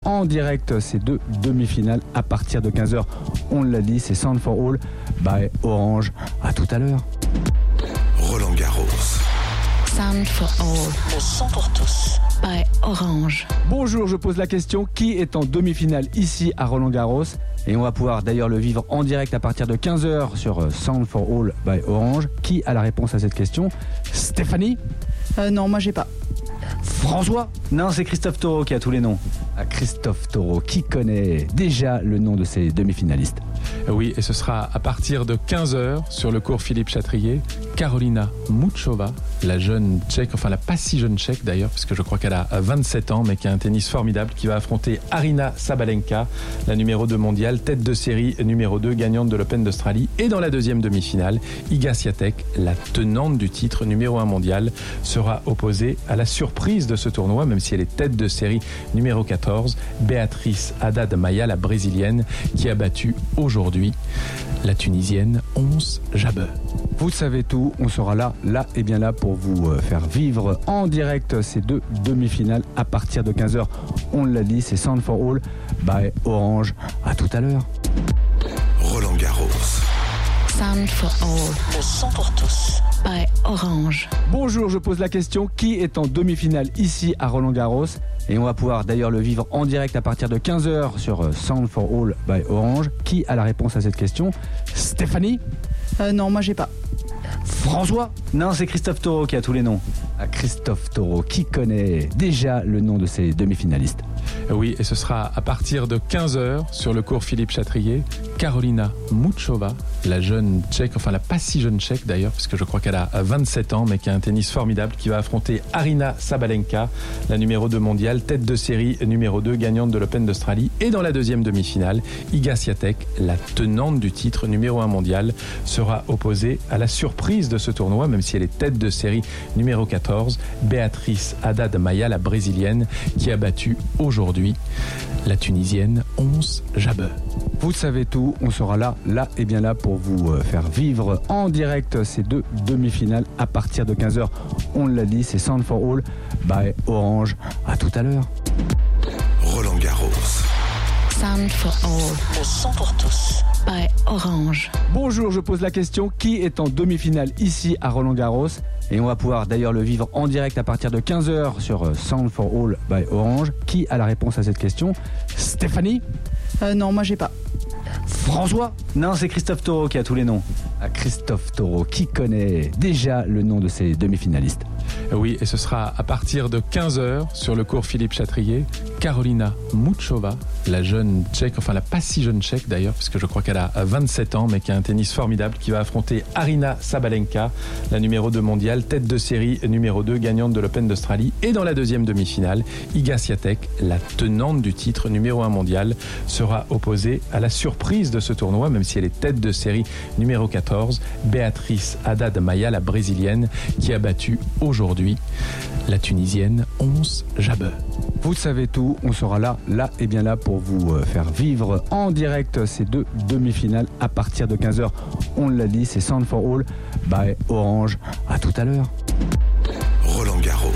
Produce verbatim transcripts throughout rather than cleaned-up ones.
en direct ces deux demi-finales à partir de quinze heures. On l'a dit, c'est Sound for All by Orange. À tout à l'heure. Roland Garros. Sound for All. Le son pour tous. By Orange. Bonjour, je pose la question, qui est en demi-finale ici à Roland Garros? Et on va pouvoir d'ailleurs le vivre en direct à partir de quinze heures sur Sound for All by Orange. Qui a la réponse à cette question? Stéphanie? euh, Non, moi j'ai pas. François? Non, c'est Christophe Taureau qui a tous les noms. À Christophe Taureau, qui connaît déjà le nom de ces demi-finalistes? Oui, et ce sera à partir de quinze heures sur le cours Philippe Chatrier. Karolina Muchova, la jeune tchèque, enfin la pas si jeune tchèque d'ailleurs, parce que je crois qu'elle a vingt-sept ans, mais qui a un tennis formidable, qui va affronter Aryna Sabalenka, la numéro deux mondiale, tête de série numéro deux, gagnante de l'Open d'Australie. Et dans la deuxième demi-finale, Iga Swiatek, la tenante du titre numéro un mondial, sera opposée à la surprise de ce tournoi, même si elle est tête de série numéro quatorze, Beatriz Haddad Maia, la brésilienne, qui a battu aujourd'hui la tunisienne Ons Jabeur. Vous savez tout, on sera là, là et bien là pour vous faire vivre en direct ces deux demi-finales à partir de quinze heures. On l'a dit, c'est Sound for All by Orange. À tout à l'heure. Roland Garros. Sound for All. Le son pour tous. By Orange. Bonjour, je pose la question, qui est en demi-finale ici à Roland Garros? Et on va pouvoir d'ailleurs le vivre en direct à partir de quinze heures sur Sound for All by Orange. Qui a la réponse à cette question? Stéphanie? euh, Non, moi j'ai pas. François? Non, c'est Christophe Taureau qui a tous les noms. À Christophe Taureau, qui connaît déjà le nom de ces demi-finalistes? Oui, et ce sera à partir de quinze heures sur le cours Philippe Chatrier. Karolina Muchova, la jeune tchèque, enfin la pas si jeune tchèque d'ailleurs, parce que je crois qu'elle a vingt-sept ans, mais qui a un tennis formidable, qui va affronter Aryna Sabalenka, la numéro deux mondiale, tête de série numéro deux, gagnante de l'Open d'Australie. Et dans la deuxième demi-finale, Iga Swiatek, la tenante du titre numéro un mondial, sera opposée à la surprise de ce tournoi, même si elle est tête de série numéro quatorze, Beatriz Haddad Maia, la brésilienne, qui a battu aujourd'hui la tunisienne Ons Jabeur. Vous savez tout, on sera là, là et bien là pour vous faire vivre en direct ces deux demi-finales à partir de quinze heures. On l'a dit, c'est Sound for All by Orange. À tout à l'heure. Roland Garros. Sound for All. Le son pour tous. By Orange. Bonjour, je pose la question, qui est en demi-finale ici à Roland Garros? Et on va pouvoir d'ailleurs le vivre en direct à partir de quinze heures sur Sound for All by Orange. Qui a la réponse à cette question? Stéphanie? euh, Non, moi j'ai pas. François? Non, c'est Christophe Taureau qui a tous les noms. À Christophe Taureau, qui connaît déjà le nom de ces demi-finalistes? Oui, et ce sera à partir de quinze heures sur le cours Philippe Chatrier. Karolina Muchova, la jeune tchèque, enfin la pas si jeune tchèque d'ailleurs, parce que je crois qu'elle a vingt-sept ans, mais qui a un tennis formidable, qui va affronter Aryna Sabalenka, la numéro deux mondiale, tête de série numéro deux, gagnante de l'Open d'Australie. Et dans la deuxième demi-finale, Iga Swiatek, la tenante du titre numéro un mondial, sera opposée à la surprise de ce tournoi, même si elle est tête de série numéro quatorze, Beatriz Haddad Maia, la brésilienne, qui a battu aujourd'hui la tunisienne Ons Jabeur. Vous savez tout, on sera là, là et bien là pour vous faire vivre en direct ces deux demi-finales à partir de quinze heures. On l'a dit, c'est Sound for All by Orange. À tout à l'heure. Roland Garros.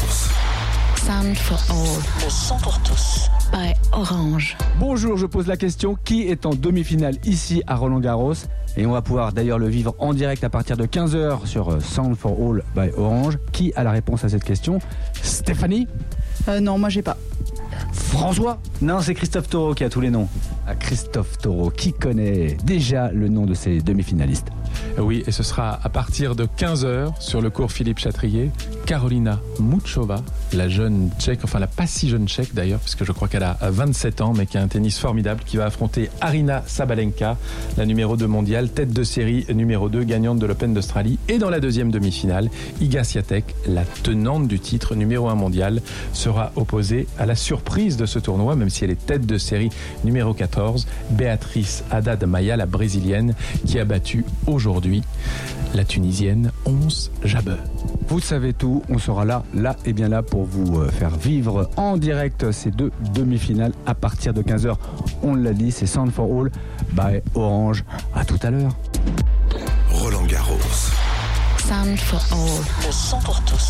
Sound for All. Le son pour tous. By Orange. Bonjour, je pose la question, qui est en demi-finale ici à Roland Garros? Et on va pouvoir d'ailleurs le vivre en direct à partir de quinze heures sur Sound for All by Orange. Qui a la réponse à cette question? Stéphanie? euh, Non, moi j'ai pas. François? Non, c'est Christophe Taureau qui a tous les noms. À Christophe Taureau, qui connaît déjà le nom de ces demi-finalistes? Oui, et ce sera à partir de quinze heures sur le cours Philippe Chatrier. Karolina Muchova, la jeune tchèque, enfin la pas si jeune tchèque d'ailleurs, parce que je crois qu'elle a vingt-sept ans, mais qui a un tennis formidable, qui va affronter Aryna Sabalenka, la numéro deux mondiale, tête de série numéro deux, gagnante de l'Open d'Australie. Et dans la deuxième demi-finale, Iga Swiatek, la tenante du titre numéro un mondial, sera opposée à la surprise de ce tournoi, même si elle est tête de série numéro quatorze, Beatriz Haddad Maia, la brésilienne, qui a battu aujourd'hui la tunisienne Ons Jabeur. Vous savez tout, on sera là, là et bien là pour vous faire vivre en direct ces deux demi-finales à partir de quinze heures. On l'a dit, c'est Sound for All by Orange. À tout à l'heure. Roland Garros. Sound for All. Le son pour tous.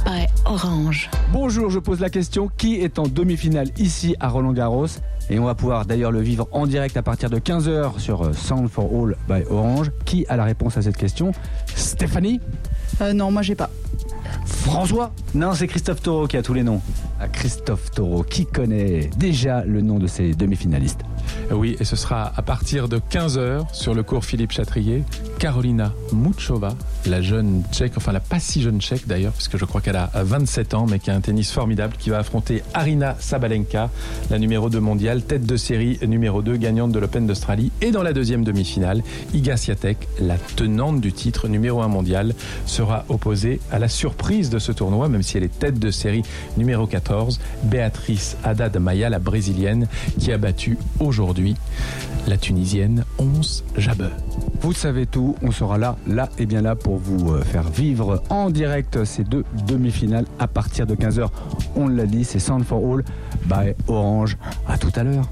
by Orange. Bonjour, je pose la question, qui est en demi-finale ici à Roland-Garros? Et on va pouvoir d'ailleurs le vivre en direct à partir de quinze heures sur euh, Sound for All by Orange. Qui a la réponse à cette question? Stéphanie? Euh, non, moi j'ai pas. François? Non, c'est Christophe Taureau qui a tous les noms. Ah, Christophe Taureau, qui connaît déjà le nom de ces demi-finalistes? Oui, et ce sera à partir de quinze heures sur le cours Philippe Chatrier. Karolina Muchova, la jeune tchèque, enfin la pas si jeune tchèque d'ailleurs, parce que je crois qu'elle a vingt-sept ans, mais qui a un tennis formidable, qui va affronter Aryna Sabalenka, la numéro deux mondiale, tête de série numéro deux, gagnante de l'Open d'Australie. Et dans la deuxième demi-finale, Iga Swiatek, la tenante du titre numéro un mondial, sera opposée à la surprise de ce tournoi, même si elle est tête de série numéro quatorze, Beatriz Haddad Maia, la brésilienne, qui a battu aujourd'hui la tunisienne Ons Jabeur. Vous savez tout, on sera là, là et bien là pour vous euh, faire vivre en direct ces deux demi-finales à partir de quinze heures. On l'a dit, c'est Sound for All by Orange. À tout à l'heure.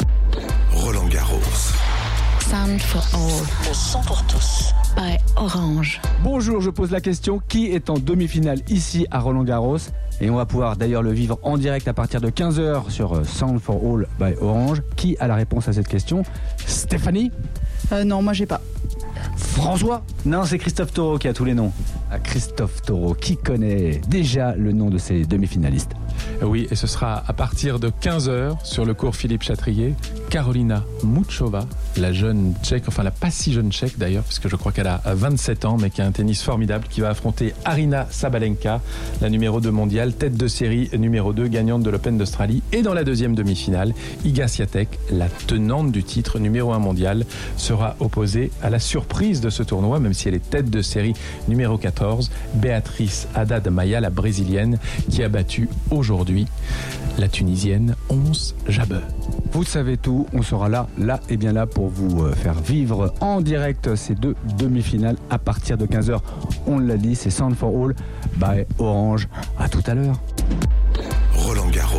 Roland Garros. Sound for All. Le son pour tous by Orange. Bonjour, je pose la question, qui est en demi-finale ici à Roland-Garros? Et on va pouvoir d'ailleurs le vivre en direct à partir de quinze heures sur euh, Sound for All by Orange. Qui a la réponse à cette question? Stéphanie? Euh, non, moi j'ai pas. François? Non, c'est Christophe Taureau qui a tous les noms. Ah, Christophe Taureau, qui connaît déjà le nom de ces demi-finalistes? Oui, et ce sera à partir de quinze heures sur le cours Philippe Chatrier. Karolina Muchova, la jeune tchèque, enfin la pas si jeune tchèque d'ailleurs, parce que je crois qu'elle a vingt-sept ans, mais qui a un tennis formidable, qui va affronter Aryna Sabalenka, la numéro deux mondiale, tête de série numéro deux, gagnante de l'Open d'Australie. Et dans la deuxième demi-finale, Iga Swiatek, la tenante du titre numéro un mondial, sera opposée à la surprise de ce tournoi, même si elle est tête de série numéro quatorze, Beatriz Haddad Maia, la brésilienne, qui a battu aujourd'hui la tunisienne Ons Jabeur. Vous savez tout, on sera là, là et bien là pour vous euh, faire vivre en direct ces deux demi-finales à partir de quinze heures. On l'a dit, c'est Sound for All by Orange. À tout à l'heure. Roland Garros.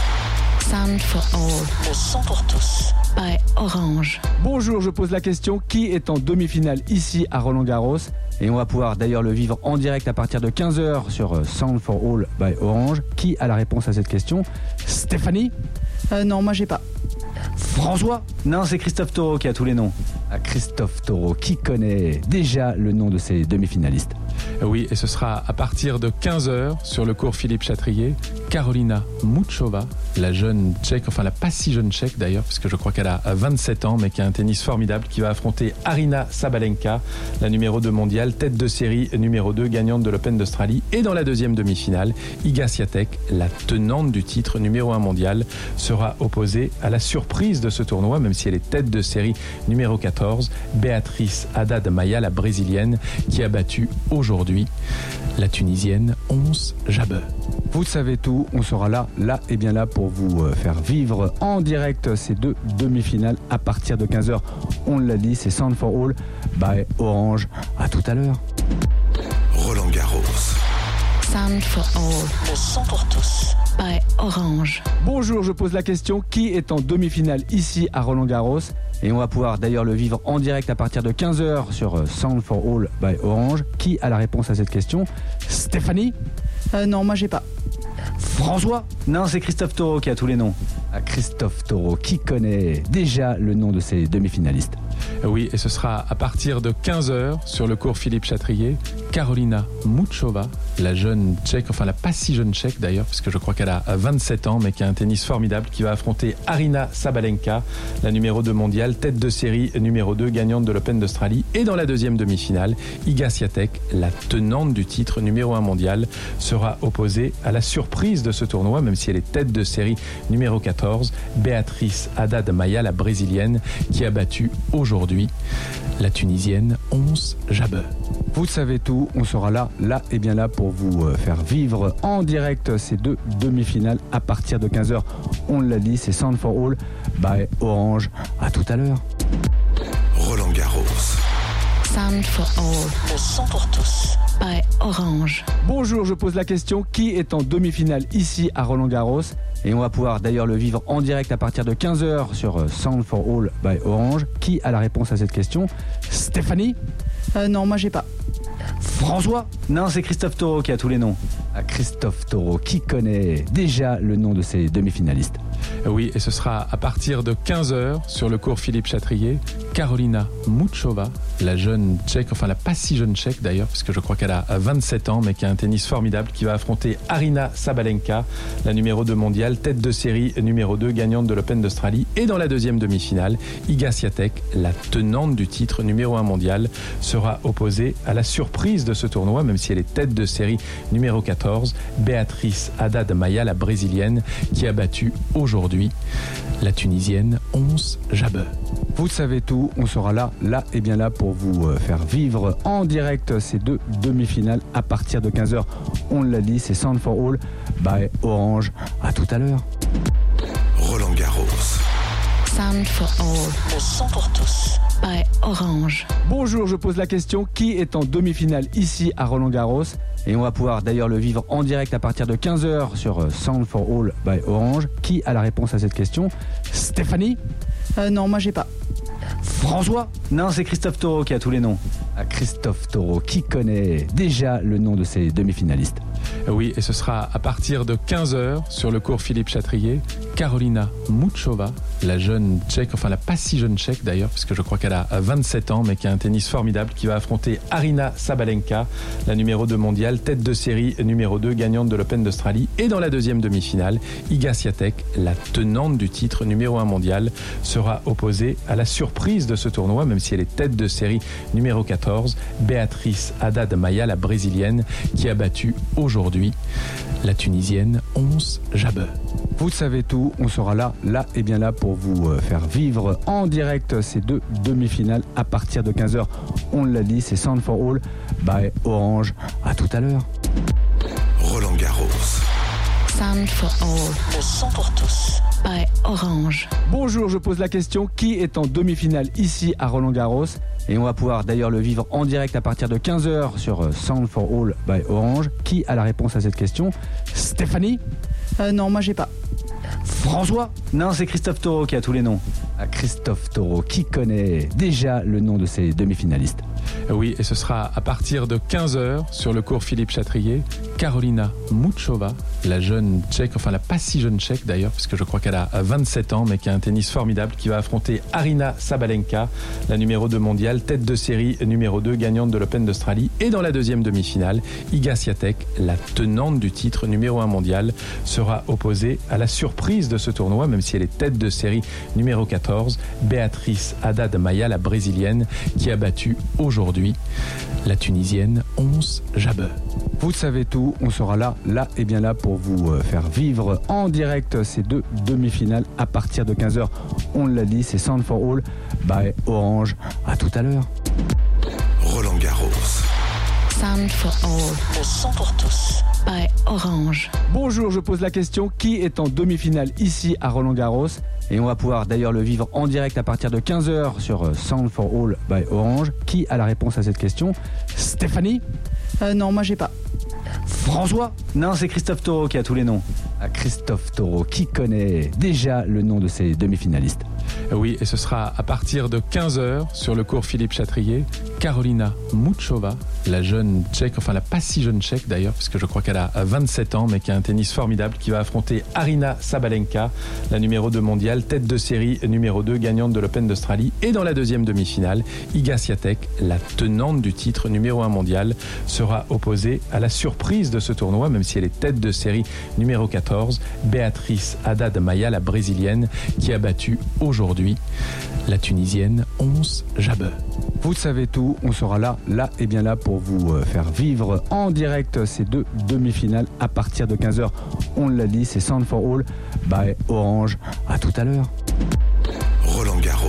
Sound for All. Le son pour tous by Orange. Bonjour, je pose la question, qui est en demi-finale ici à Roland-Garros? Et on va pouvoir d'ailleurs le vivre en direct à partir de quinze heures sur euh, Sound for All by Orange. Qui a la réponse à cette question? Stéphanie? Euh, non, moi j'ai pas. François? Non, c'est Christophe Taureau qui a tous les noms. Ah, Christophe Taureau, qui connaît déjà le nom de ces demi-finalistes? Oui, et ce sera à partir de quinze heures sur le cours Philippe Chatrier. Karolina Muchova, la jeune tchèque, enfin la pas si jeune tchèque d'ailleurs, parce que je crois qu'elle a vingt-sept ans, mais qui a un tennis formidable, qui va affronter Aryna Sabalenka, la numéro deux mondiale, tête de série numéro deux, gagnante de l'Open d'Australie. Et dans la deuxième demi-finale, Iga Swiatek, la tenante du titre numéro un mondial, sera opposée à la surprise de ce tournoi, même si elle est tête de série numéro quatorze, Beatriz Haddad Maia, la brésilienne, qui a battu aujourd'hui la tunisienne Ons Jabeur. Vous savez tout, on sera là, là et bien là pour vous euh, faire vivre en direct ces deux demi-finales à partir de quinze heures. On l'a dit, c'est Sound for All by Orange. À tout à l'heure. Roland Garros. Sound for All. Le son pour tous by Orange. Bonjour, je pose la question, qui est en demi-finale ici à Roland-Garros? Et on va pouvoir d'ailleurs le vivre en direct à partir de quinze heures sur euh, Sound for All by Orange. Qui a la réponse à cette question? Stéphanie? Euh, non, moi j'ai pas. François? Non, c'est Christophe Taureau qui a tous les noms. Ah, Christophe Taureau, qui connaît déjà le nom de ces demi-finalistes? Oui, et ce sera à partir de quinze heures sur le cours Philippe Chatrier. Karolina Muchova, la jeune tchèque, enfin la pas si jeune tchèque d'ailleurs, parce que je crois qu'elle a vingt-sept ans, mais qui a un tennis formidable, qui va affronter Aryna Sabalenka, la numéro deux mondiale, tête de série numéro deux, gagnante de l'Open d'Australie. Et dans la deuxième demi-finale, Iga Swiatek, la tenante du titre numéro un mondial, sera opposée à la surprise de ce tournoi, même si elle est tête de série numéro quatorze, Beatriz Haddad Maia, la brésilienne, qui a battu aujourd'hui la tunisienne Ons Jabeur. Vous savez tout, on sera là, là et bien là pour vous euh, faire vivre en direct ces deux demi-finales à partir de quinze heures. On l'a dit, c'est Sound for All by Orange. À tout à l'heure. Roland Garros. Sound for All. Le son pour tous by Orange. Bonjour, je pose la question, qui est en demi-finale ici à Roland-Garros? Et on va pouvoir d'ailleurs le vivre en direct à partir de quinze heures sur euh, Sound for All by Orange. Qui a la réponse à cette question? Stéphanie? Euh, non, moi j'ai pas. François? Non, c'est Christophe Taureau qui a tous les noms. À Christophe Taureau, qui connaît déjà le nom de ces demi-finalistes? Oui, et ce sera à partir de quinze heures sur le cours Philippe Chatrier. Karolina Muchova, la jeune tchèque, enfin la pas si jeune tchèque d'ailleurs, parce que je crois qu'elle a vingt-sept ans, mais qui a un tennis formidable, qui va affronter Aryna Sabalenka, la numéro deux mondiale, tête de série numéro deux, gagnante de l'Open d'Australie. Et dans la deuxième demi-finale, Iga Swiatek, la tenante du titre numéro un mondial, sera opposée à la surprise de ce tournoi, même si elle est tête de série numéro quatorze, Béatrice Haddad Maia, la brésilienne, qui a battu aujourd'hui la tunisienne Ons Jabeur. Vous savez tout, on sera là, là et bien là pour vous faire vivre en direct ces deux demi-finales à partir de quinze heures. On l'a dit, c'est Sound for All by Orange. À tout à l'heure. Roland Garros. Sound for All. Le son pour tous. By Orange. Bonjour, je pose la question, qui est en demi-finale ici à Roland Garros? Et on va pouvoir d'ailleurs le vivre en direct à partir de quinze heures sur Sound for All by Orange. Qui a la réponse à cette question? Stéphanie? Euh, non, moi j'ai pas. François? Non, c'est Christophe Taureau qui a tous les noms. À Christophe Taureau, qui connaît déjà le nom de ces demi-finalistes? Oui, et ce sera à partir de quinze heures sur le cours Philippe Chatrier. Karolina Muchova, la jeune tchèque, enfin la pas si jeune tchèque d'ailleurs, parce que je crois qu'elle a vingt-sept ans, mais qui a un tennis formidable, qui va affronter Aryna Sabalenka, la numéro deux mondiale, tête de série numéro deux, gagnante de l'Open d'Australie. Et dans la deuxième demi-finale, Iga Swiatek, la tenante du titre numéro un mondial, sera opposée à la surprise de ce tournoi, même si elle est tête de série numéro quatorze, Béatrice Haddad Maia, la brésilienne, qui a battu aujourd'hui la tunisienne Ons Jabeur. Vous savez tout, on sera là, là et bien là pour vous faire vivre en direct ces deux demi-finales à partir de quinze heures. On l'a dit, c'est Sound for All by Orange. À tout à l'heure. Roland Garros. Sound for All. Le son pour tous. By Orange. Bonjour, je pose la question, qui est en demi-finale ici à Roland Garros? Et on va pouvoir d'ailleurs le vivre en direct à partir de quinze heures sur Sound for All by Orange. Qui a la réponse à cette question? Stéphanie? Euh, non, moi j'ai pas. François? Non, c'est Christophe Taureau qui a tous les noms. À Christophe Taureau, qui connaît déjà le nom de ces demi-finalistes? Oui, et ce sera à partir de quinze heures sur le cours Philippe Chatrier. Karolina Muchova, la jeune tchèque, enfin la pas si jeune tchèque d'ailleurs, parce que je crois qu'elle a vingt-sept ans, mais qui a un tennis formidable, qui va affronter Aryna Sabalenka, la numéro deux mondiale, tête de série numéro deux, gagnante de l'Open d'Australie. Et dans la deuxième demi-finale, Iga Swiatek, la tenante du titre numéro un mondial, sera opposée à la surprise de ce tournoi, même si elle est tête de série numéro quatorze, Béatrice Haddad Maia, la brésilienne, qui a battu aujourd'hui la tunisienne Ons Jabeur. Vous savez tout, on sera là, là et bien là pour vous faire vivre en direct ces deux demi-finales à partir de quinze heures. On l'a dit, c'est Sound for All by Orange. À tout à l'heure. Roland Garros. Sound for All. Le son pour tous. By Orange. Bonjour, je pose la question, qui est en demi-finale ici à Roland Garros? Et on va pouvoir d'ailleurs le vivre en direct à partir de quinze heures sur Sound for All by Orange. Qui a la réponse à cette question? Stéphanie? Euh, non, moi j'ai pas. François? Non, c'est Christophe Taureau qui a tous les noms. À Christophe Taureau, qui connaît déjà le nom de ces demi-finalistes? Oui, et ce sera à partir de quinze heures sur le cours Philippe Chatrier. Karolina Muchova, la jeune tchèque, enfin la pas si jeune tchèque d'ailleurs, parce que je crois qu'elle a vingt-sept ans, mais qui a un tennis formidable, qui va affronter Aryna Sabalenka, la numéro deux mondiale, tête de série numéro deux, gagnante de l'Open d'Australie. Et dans la deuxième demi-finale, Iga Swiatek, la tenante du titre numéro un mondial, sera opposée à la surprise de ce tournoi, même si elle est tête de série numéro quatorze, Béatrice Haddad Maia, la brésilienne, qui a battu aujourd'hui la tunisienne Ons Jabeur. Vous savez tout, on sera là, là et bien là pour vous faire vivre en direct ces deux demi-finales à partir de quinze heures. On l'a dit, c'est Sound for All by Orange. À tout à l'heure. Roland Garros.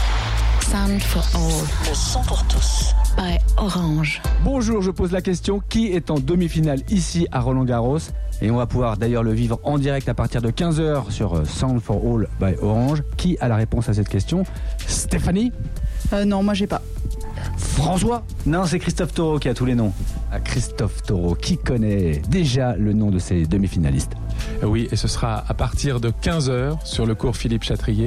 Sound for All. Le son pour tous. By Orange. Bonjour, je pose la question, qui est en demi-finale ici à Roland Garros? Et on va pouvoir d'ailleurs le vivre en direct à partir de quinze heures sur Sound for All by Orange. Qui a la réponse à cette question? Stéphanie? Euh, non, moi j'ai pas. François? Non, c'est Christophe Taureau qui a tous les noms. À Christophe Taureau, qui connaît déjà le nom de ces demi-finalistes? Oui, et ce sera à partir de quinze heures sur le cours Philippe Chatrier.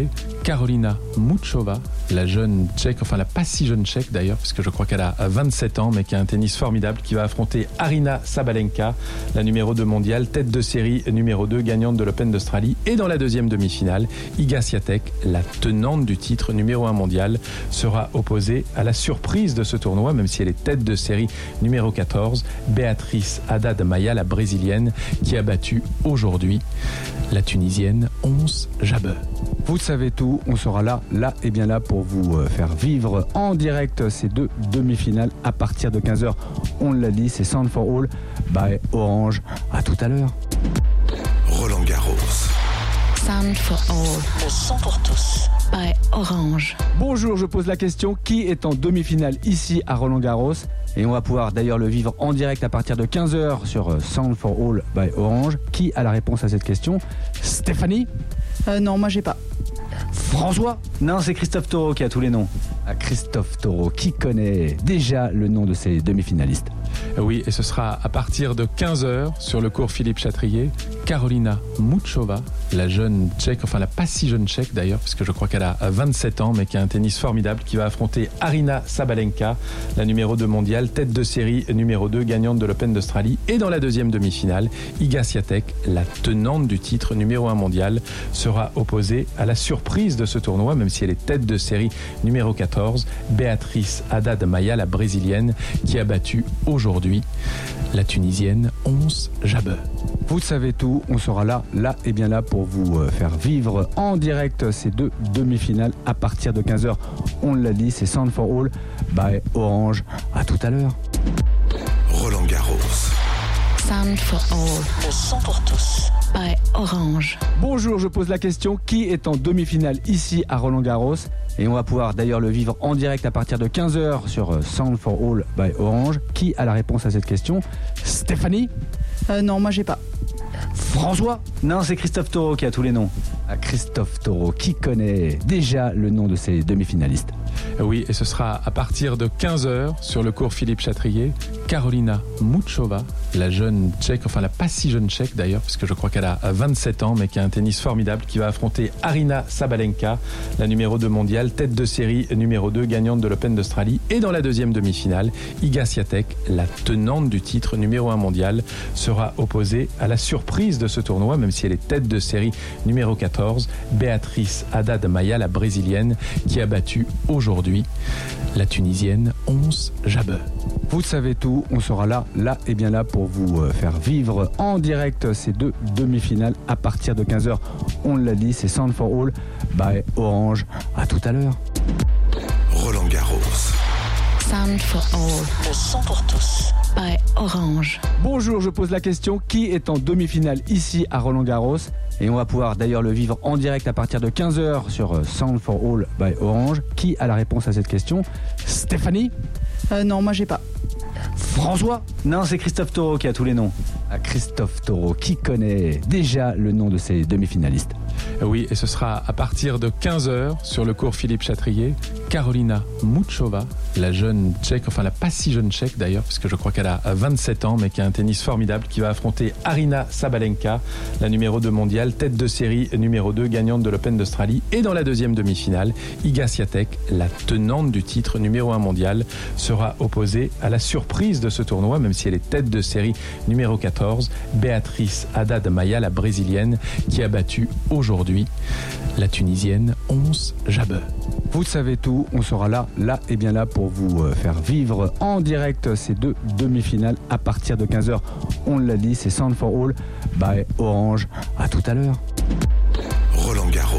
Karolina Muchova, la jeune tchèque, enfin la pas si jeune tchèque d'ailleurs, parce que je crois qu'elle a vingt-sept ans, mais qui a un tennis formidable, qui va affronter Aryna Sabalenka, la numéro deux mondiale, tête de série numéro deux, gagnante de l'Open d'Australie. Et dans la deuxième demi-finale, Iga Swiatek, la tenante du titre numéro un mondial, sera opposée à la surprise de ce tournoi, même si elle est tête de série numéro quatorze, Beatriz Haddad Maia, la brésilienne, qui a battu aujourd'hui la tunisienne Ons Jabeur. Vous savez tout, on sera là, là et bien là pour vous faire vivre en direct ces deux demi-finales à partir de quinze heures. On l'a dit, c'est Sound for All by Orange. À tout à l'heure. Roland Garros. Sound for All. Le son pour tous. By Orange. Bonjour, je pose la question, qui est en demi-finale ici à Roland Garros? Et on va pouvoir d'ailleurs le vivre en direct à partir de quinze heures sur Sound for All by Orange. Qui a la réponse à cette question? Stéphanie? Euh, non, moi j'ai pas. François? Non, c'est Christophe Taureau qui a tous les noms. À Christophe Taureau, qui connaît déjà le nom de ces demi-finalistes? Oui, et ce sera à partir de quinze heures sur le cours Philippe Chatrier. Karolina Muchova, la jeune tchèque, enfin la pas si jeune tchèque d'ailleurs, parce que je crois qu'elle a vingt-sept ans, mais qui a un tennis formidable, qui va affronter Aryna Sabalenka, la numéro deux mondiale, tête de série numéro deux, gagnante de l'Open d'Australie. Et dans la deuxième demi-finale, Iga Swiatek, la tenante du titre numéro un mondial, sera opposée à la surprise de ce tournoi, même si elle est tête de série numéro quatorze, Beatriz Haddad Maia, la brésilienne, qui a battu aujourd'hui la tunisienne Ons Jabeur. Vous savez tout, on sera là, là et bien là pour vous faire vivre en direct ces deux demi-finales à partir de quinze heures. On l'a dit, c'est Sound for All by Orange. À tout à l'heure. Roland Garros. Sound for All. Le son pour tous. By Orange. Bonjour, je pose la question, qui est en demi-finale ici à Roland Garros? Et on va pouvoir d'ailleurs le vivre en direct à partir de quinze heures sur Sound for All by Orange. Qui a la réponse à cette question? Stéphanie? Euh, non, moi j'ai pas. François? Non, c'est Christophe Taureau qui a tous les noms. À Christophe Taureau, qui connaît déjà le nom de ces demi-finalistes? Oui, et ce sera à partir de quinze heures sur le cours Philippe Chatrier. Karolina Muchova, la jeune tchèque, enfin la pas si jeune tchèque d'ailleurs, parce que je crois qu'elle a vingt-sept ans, mais qui a un tennis formidable, qui va affronter Aryna Sabalenka, la numéro deux mondiale, tête de série numéro deux, gagnante de l'Open d'Australie. Et dans la deuxième demi-finale, Iga Swiatek, la tenante du titre numéro un mondial, sera opposée à la surprise de ce tournoi, même si elle est tête de série numéro quatorze, Beatriz Haddad Maia, la brésilienne, qui a battu aujourd'hui la tunisienne Ons Jabeur. Vous savez tout, on sera là, là et bien là pour vous faire vivre en direct ces deux demi-finales à partir de quinze heures. On l'a dit, c'est Sound for All by Orange. À tout à l'heure. Roland Garros. Sound for All. Le son pour tous. By Orange. Bonjour, je pose la question, qui est en demi-finale ici à Roland Garros? Et on va pouvoir d'ailleurs le vivre en direct à partir de quinze heures sur Sound for All by Orange. Qui a la réponse à cette question? Stéphanie? Euh, non, moi j'ai pas. François? Non, c'est Christophe Taureau qui a tous les noms. À Christophe Taureau, qui connaît déjà le nom de ces demi-finalistes? Oui, et ce sera à partir de quinze heures sur le cours Philippe Chatrier. Karolina Muchova, la jeune tchèque, enfin la pas si jeune tchèque d'ailleurs, parce que je crois qu'elle a vingt-sept ans, mais qui a un tennis formidable, qui va affronter Aryna Sabalenka, la numéro deux mondiale, tête de série numéro deux, gagnante de l'Open d'Australie. Et dans la deuxième demi-finale, Iga Swiatek, la tenante du titre numéro un mondial, sera opposée à la surprise de ce tournoi, même si elle est tête de série numéro quatorze, Beatriz Haddad Maia, la brésilienne, qui a battu aujourd'hui la tunisienne Ons Jabeur. Vous savez tout, on sera là, là et bien là pour vous faire vivre en direct ces deux demi-finales à partir de quinze heures. On l'a dit, c'est Sound for All by Orange. À tout à l'heure. Roland Garros.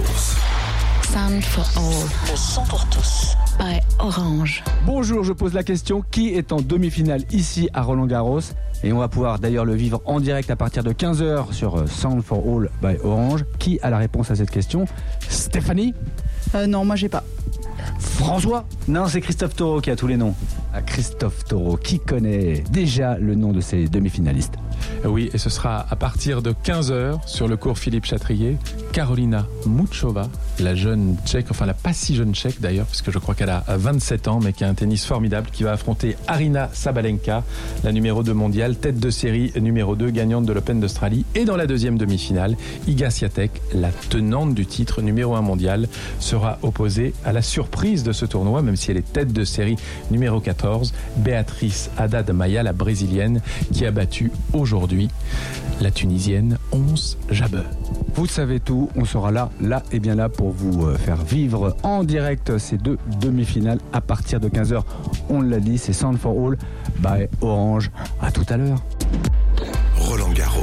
Sound for All. Le son pour tous. By Orange. Bonjour, je pose la question, qui est en demi-finale ici à Roland Garros? Et on va pouvoir d'ailleurs le vivre en direct à partir de quinze heures sur Sound for All by Orange. Qui a la réponse à cette question? Stéphanie? Euh, non, moi j'ai pas. François? Non, c'est Christophe Taureau qui a tous les noms. À Christophe Taureau, qui connaît déjà le nom de ces demi-finalistes? Oui, et ce sera à partir de quinze heures sur le cours Philippe Chatrier. Karolina Muchova, la jeune tchèque, enfin la pas si jeune tchèque d'ailleurs, parce que je crois qu'elle a vingt-sept ans, mais qui a un tennis formidable, qui va affronter Aryna Sabalenka, la numéro deux mondiale, tête de série numéro deux, gagnante de l'Open d'Australie. Et dans la deuxième demi-finale, Iga Swiatek, la tenante du titre numéro un mondial, sera opposée à la surprise de ce tournoi, même si elle est tête de série numéro quatorze, Beatriz Haddad Maia, la brésilienne, qui a battu aujourd'hui la tunisienne Ons Jabeur. Vous savez tout, on sera là, là et bien là pour vous faire vivre en direct ces deux demi-finales à partir de quinze heures. On l'a dit, c'est Sound for All by Orange. À tout à l'heure. Roland Garros.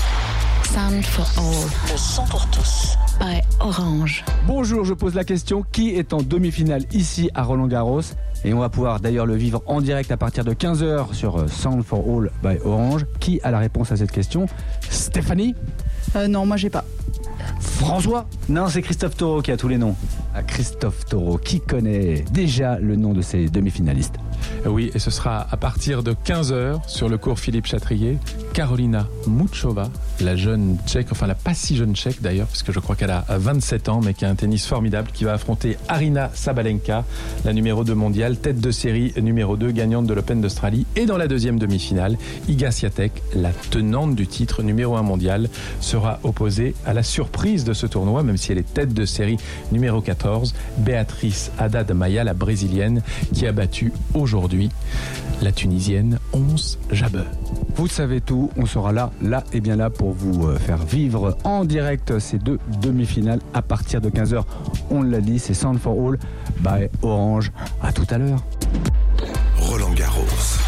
Sound for All. Le son pour tous. By Orange. Bonjour, je pose la question, qui est en demi-finale ici à Roland Garros? Et on va pouvoir d'ailleurs le vivre en direct à partir de quinze heures sur Sound for All by Orange. Qui a la réponse à cette question? Stéphanie? Euh, non, moi j'ai pas. François? Non, c'est Christophe Taureau qui a tous les noms. À Christophe Taureau, qui connaît déjà le nom de ces demi-finalistes? Oui, et ce sera à partir de quinze heures sur le cours Philippe Chatrier. Karolina Muchova, la jeune tchèque, enfin la pas si jeune tchèque d'ailleurs, parce que je crois qu'elle a vingt-sept ans, mais qui a un tennis formidable, qui va affronter Aryna Sabalenka, la numéro deux mondiale, tête de série numéro deux, gagnante de l'Open d'Australie. Et dans la deuxième demi-finale, Iga Swiatek, la tenante du titre numéro un mondial, sera opposée à la surprise de ce tournoi, même si elle est tête de série numéro quatorze, Beatriz Haddad Maia, la brésilienne, qui a battu aujourd'hui la tunisienne Ons Jabeur. Vous savez tout, on sera là, là et bien là pour vous faire vivre en direct ces deux demi-finales à partir de quinze heures. On l'a dit, c'est Sound for All by Orange. À tout à l'heure. Roland Garros.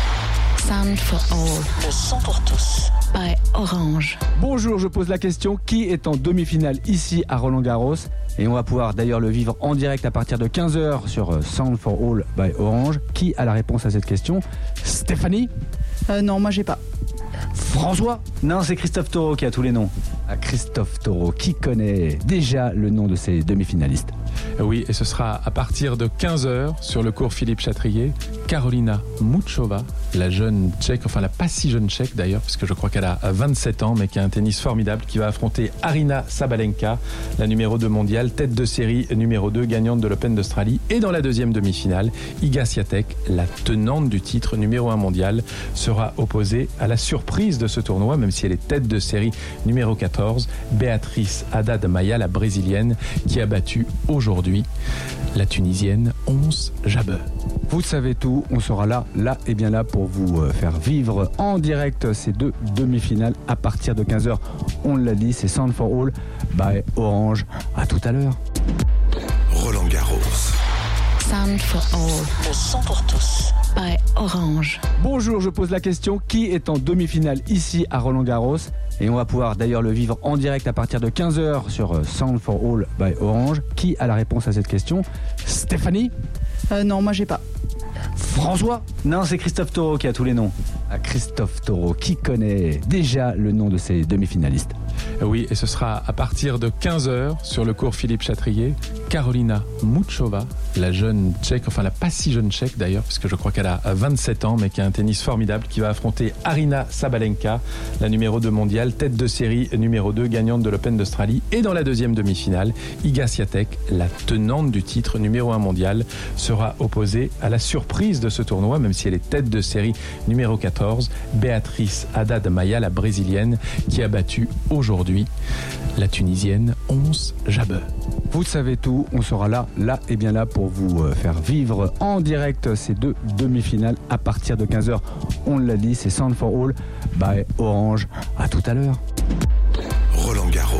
Sound for All. Le son pour tous. By Orange. Bonjour, je pose la question, qui est en demi-finale ici à Roland Garros? Et on va pouvoir d'ailleurs le vivre en direct à partir de quinze heures sur Sound for All by Orange. Qui a la réponse à cette question? Stéphanie? Euh, non, moi j'ai pas. François? Non, c'est Christophe Taureau qui a tous les noms. À Christophe Taureau, qui connaît déjà le nom de ces demi-finalistes? Oui, et ce sera à partir de quinze heures sur le cours Philippe Chatrier. Karolina Muchova, la jeune tchèque, enfin la pas si jeune tchèque d'ailleurs, parce que je crois qu'elle a vingt-sept ans, mais qui a un tennis formidable, qui va affronter Aryna Sabalenka, la numéro deux mondiale, tête de série numéro deux, gagnante de l'Open d'Australie. Et dans la deuxième demi-finale, Iga Swiatek, la tenante du titre numéro un mondial, sera opposée à la surprise de ce tournoi, même si elle est tête de série numéro quatorze, Beatriz Haddad Maia, la brésilienne, qui a battu aujourd'hui la tunisienne Ons Jabeur. Vous savez tout, on sera là, là et bien là pour vous faire vivre en direct ces deux demi-finales à partir de quinze heures. On l'a dit, c'est Sound for All by Orange. À tout à l'heure. Roland Garros. Sound for All. Le son pour tous. By Orange. Bonjour, je pose la question, qui est en demi-finale ici à Roland Garros? Et on va pouvoir d'ailleurs le vivre en direct à partir de quinze heures sur Sound for All by Orange. Qui a la réponse à cette question? Stéphanie? Euh, non, moi j'ai pas. François? Non, c'est Christophe Taureau qui a tous les noms. À Christophe Taureau, qui connaît déjà le nom de ces demi-finalistes? Oui, et ce sera à partir de quinze heures sur le cours Philippe Chatrier. Karolina Muchova, la jeune tchèque, enfin la pas si jeune tchèque d'ailleurs, parce que je crois qu'elle a vingt-sept ans, mais qui a un tennis formidable, qui va affronter Aryna Sabalenka, la numéro deux mondiale, tête de série numéro deux, gagnante de l'Open d'Australie. Et dans la deuxième demi-finale, Iga Swiatek, la tenante du titre numéro un mondial, sera opposée à la surprise de ce tournoi, même si elle est tête de série numéro quatorze, Beatriz Haddad Maia, la brésilienne, qui a battu aujourd'hui la tunisienne Ons Jabeur. Vous savez tout, on sera là, là et bien là pour vous faire vivre en direct ces deux demi-finales à partir de quinze heures. On l'a dit, c'est Sound for All by Orange. À tout à l'heure. Roland Garros.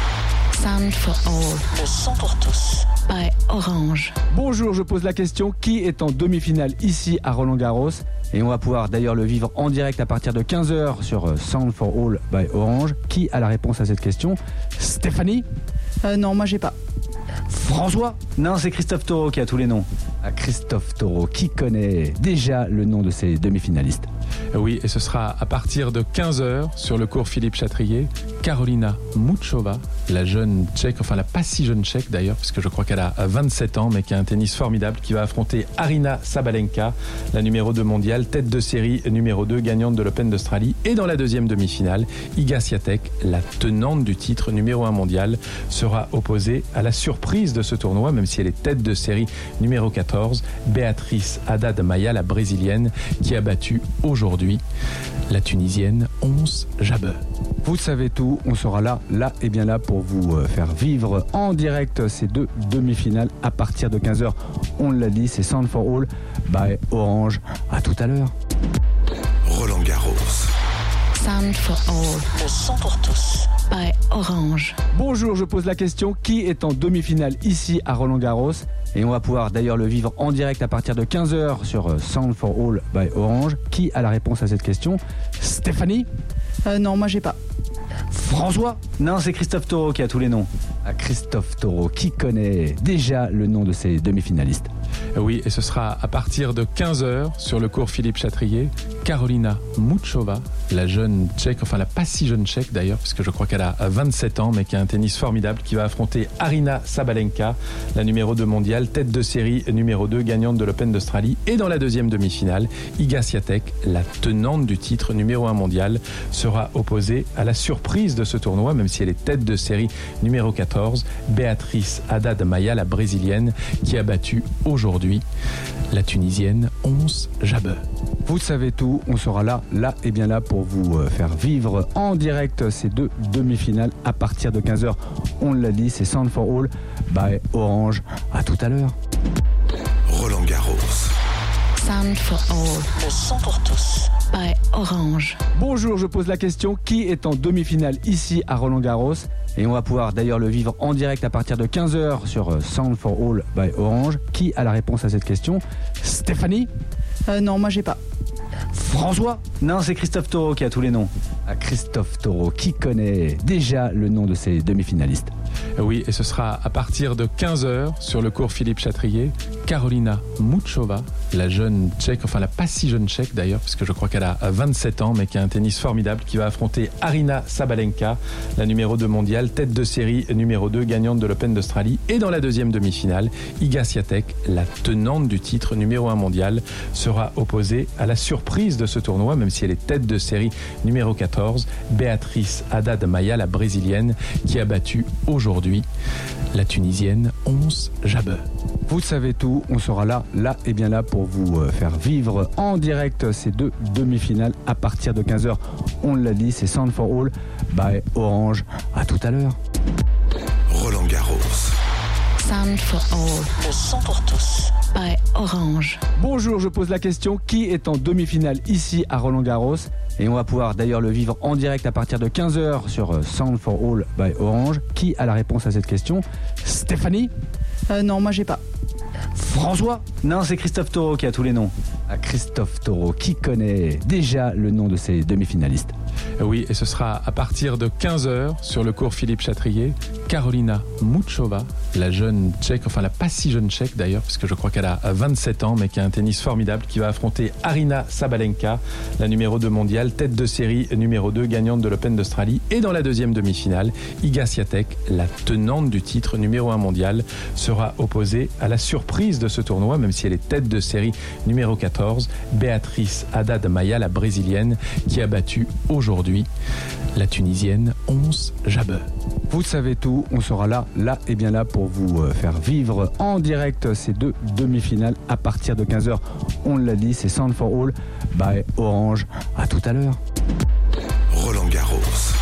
Sound for All. Le son pour tous. By Orange. Bonjour, je pose la question, qui est en demi-finale ici à Roland Garros? Et on va pouvoir d'ailleurs le vivre en direct à partir de quinze heures sur Sound for All by Orange. Qui a la réponse à cette question? Stéphanie? Euh, non, moi j'ai pas. François? Non, c'est Christophe Taureau qui a tous les noms. À Christophe Taureau, qui connaît déjà le nom de ces demi-finalistes? Oui, et ce sera à partir de quinze heures sur le cours Philippe Chatrier. Karolina Muchova, la jeune tchèque, enfin la pas si jeune tchèque d'ailleurs, parce que je crois qu'elle a vingt-sept ans, mais qui a un tennis formidable, qui va affronter Aryna Sabalenka, la numéro deux mondiale, tête de série numéro deux, gagnante de l'Open d'Australie. Et dans la deuxième demi-finale, Iga Swiatek, la tenante du titre numéro un mondial, sera opposée à la surprise de ce tournoi, même si elle est tête de série numéro quatorze, Beatriz Haddad Maia, la brésilienne, qui a battu aujourd'hui la tunisienne Ons Jabeur. Vous savez tout, on sera là, là et bien là pour vous faire vivre en direct ces deux demi-finales à partir de quinze heures. On l'a dit, c'est Sound for All by Orange. À tout à l'heure. Roland Garros. Sound for All. Le son pour tous. By Orange. Bonjour, je pose la question, qui est en demi-finale ici à Roland Garros? Et on va pouvoir d'ailleurs le vivre en direct à partir de quinze heures sur Sound for All by Orange. Qui a la réponse à cette question? Stéphanie? Euh, non, moi j'ai pas. François? Non, c'est Christophe Taureau qui a tous les noms. À Christophe Taureau, qui connaît déjà le nom de ces demi-finalistes? Oui, et ce sera à partir de quinze heures sur le cours Philippe Chatrier. Karolina Muchova, la jeune tchèque, enfin la pas si jeune tchèque d'ailleurs, parce que je crois qu'elle a vingt-sept ans, mais qui a un tennis formidable, qui va affronter Aryna Sabalenka, la numéro deux mondiale, tête de série numéro deux, gagnante de l'Open d'Australie. Et dans la deuxième demi-finale, Iga Swiatek, la tenante du titre numéro un mondial, sera opposée à la surprise de ce tournoi, même si elle est tête de série numéro quatorze, Beatriz Haddad Maia, la brésilienne, qui a battu aujourd'hui la tunisienne Ons Jabeur. Vous savez tout, on sera là, là et bien là pour vous faire vivre en direct ces deux demi-finales à partir de quinze heures. On l'a dit, c'est Sound for All by Orange. À tout à l'heure. Roland Garros. Sound for All. Le son pour tous. By Orange. Bonjour, je pose la question, qui est en demi-finale ici à Roland Garros? Et on va pouvoir d'ailleurs le vivre en direct à partir de quinze heures sur Sound for All by Orange. Qui a la réponse à cette question? Stéphanie? Euh, non, moi j'ai pas. François? Non, c'est Christophe Taureau qui a tous les noms. À Christophe Taureau, qui connaît déjà le nom de ces demi-finalistes? Oui, et ce sera à partir de quinze heures sur le cours Philippe Chatrier. Karolina Muchova, la jeune tchèque, enfin la pas si jeune tchèque d'ailleurs, parce que je crois qu'elle a vingt-sept ans, mais qui a un tennis formidable, qui va affronter Aryna Sabalenka, la numéro deux mondiale, tête de série numéro deux, gagnante de l'Open d'Australie. Et dans la deuxième demi-finale, Iga Swiatek, la tenante du titre numéro un mondial, sera opposée à la surprise de ce tournoi, même si elle est tête de série numéro quatorze, Beatriz Haddad Maia, la brésilienne, qui a battu aujourd'hui la tunisienne Ons Jabeur. Vous savez tout, on sera là, là et bien là pour vous faire vivre en direct ces deux demi-finales à partir de quinze heures. On l'a dit, c'est Sound for All by Orange. À tout à l'heure. Roland Garros. Sound for All. Le son pour tous. By Orange. Bonjour, je pose la question, qui est en demi-finale ici à Roland Garros? Et on va pouvoir d'ailleurs le vivre en direct à partir de quinze heures sur Sound for All by Orange. Qui a la réponse à cette question? Stéphanie? Euh, non, moi j'ai pas. François? Non, c'est Christophe Taureau qui a tous les noms. À Christophe Taureau, qui connaît déjà le nom de ces demi-finalistes? Oui, et ce sera à partir de quinze heures sur le cours Philippe Chatrier. Karolina Muchova, la jeune tchèque, enfin la pas si jeune tchèque d'ailleurs, parce que je crois qu'elle a vingt-sept ans, mais qui a un tennis formidable, qui va affronter Aryna Sabalenka, la numéro deux mondiale, tête de série numéro deux, gagnante de l'Open d'Australie. Et dans la deuxième demi-finale, Iga Swiatek, la tenante du titre numéro un mondial, sera opposée à la surprise de ce tournoi, même si elle est tête de série numéro quatorze, Beatriz Haddad Maia, la brésilienne, qui a battu aujourd'hui la tunisienne Ons Jabeur. Vous savez tout, on sera là, là et bien là pour vous faire vivre en direct ces deux demi-finales à partir de quinze heures. On l'a dit, c'est Sound for All by Orange. À tout à l'heure. Roland Garros.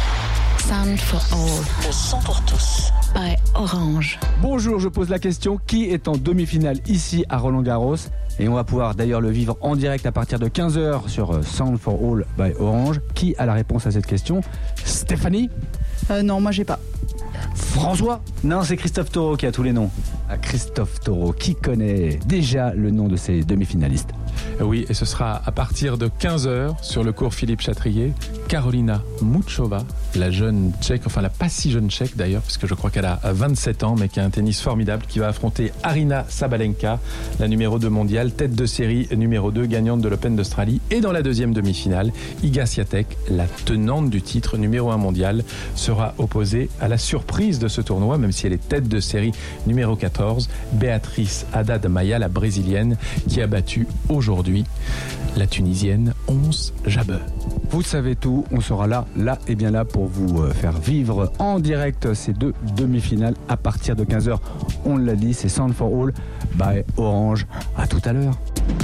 Sound for All. Le son pour tous. By Orange. Bonjour, je pose la question, qui est en demi-finale ici à Roland Garros? Et on va pouvoir d'ailleurs le vivre en direct à partir de quinze heures sur Sound for All by Orange. Qui a la réponse à cette question? Stéphanie? Euh, non, moi j'ai pas. François? Non, c'est Christophe Taureau qui a tous les noms. À Christophe Taureau, qui connaît déjà le nom de ces demi-finalistes? Oui, et ce sera à partir de quinze heures sur le cours Philippe Chatrier. Karolina Muchova, la jeune tchèque, enfin la pas si jeune tchèque d'ailleurs, parce que je crois qu'elle a vingt-sept ans, mais qui a un tennis formidable, qui va affronter Aryna Sabalenka, la numéro deux mondiale, tête de série numéro deux, gagnante de l'Open d'Australie. Et dans la deuxième demi-finale, Iga Swiatek, la tenante du titre numéro un mondial, sera opposée à la surprise de ce tournoi, même si elle est tête de série numéro quatorze, Beatriz Haddad Maia, la brésilienne, qui a battu aujourd'hui la tunisienne Ons Jabeur. Vous savez tout, on sera là, là et bien là pour vous euh, faire vivre en direct ces deux demi-finales à partir de quinze heures. On l'a dit, c'est Sound for All by Orange. À tout à l'heure.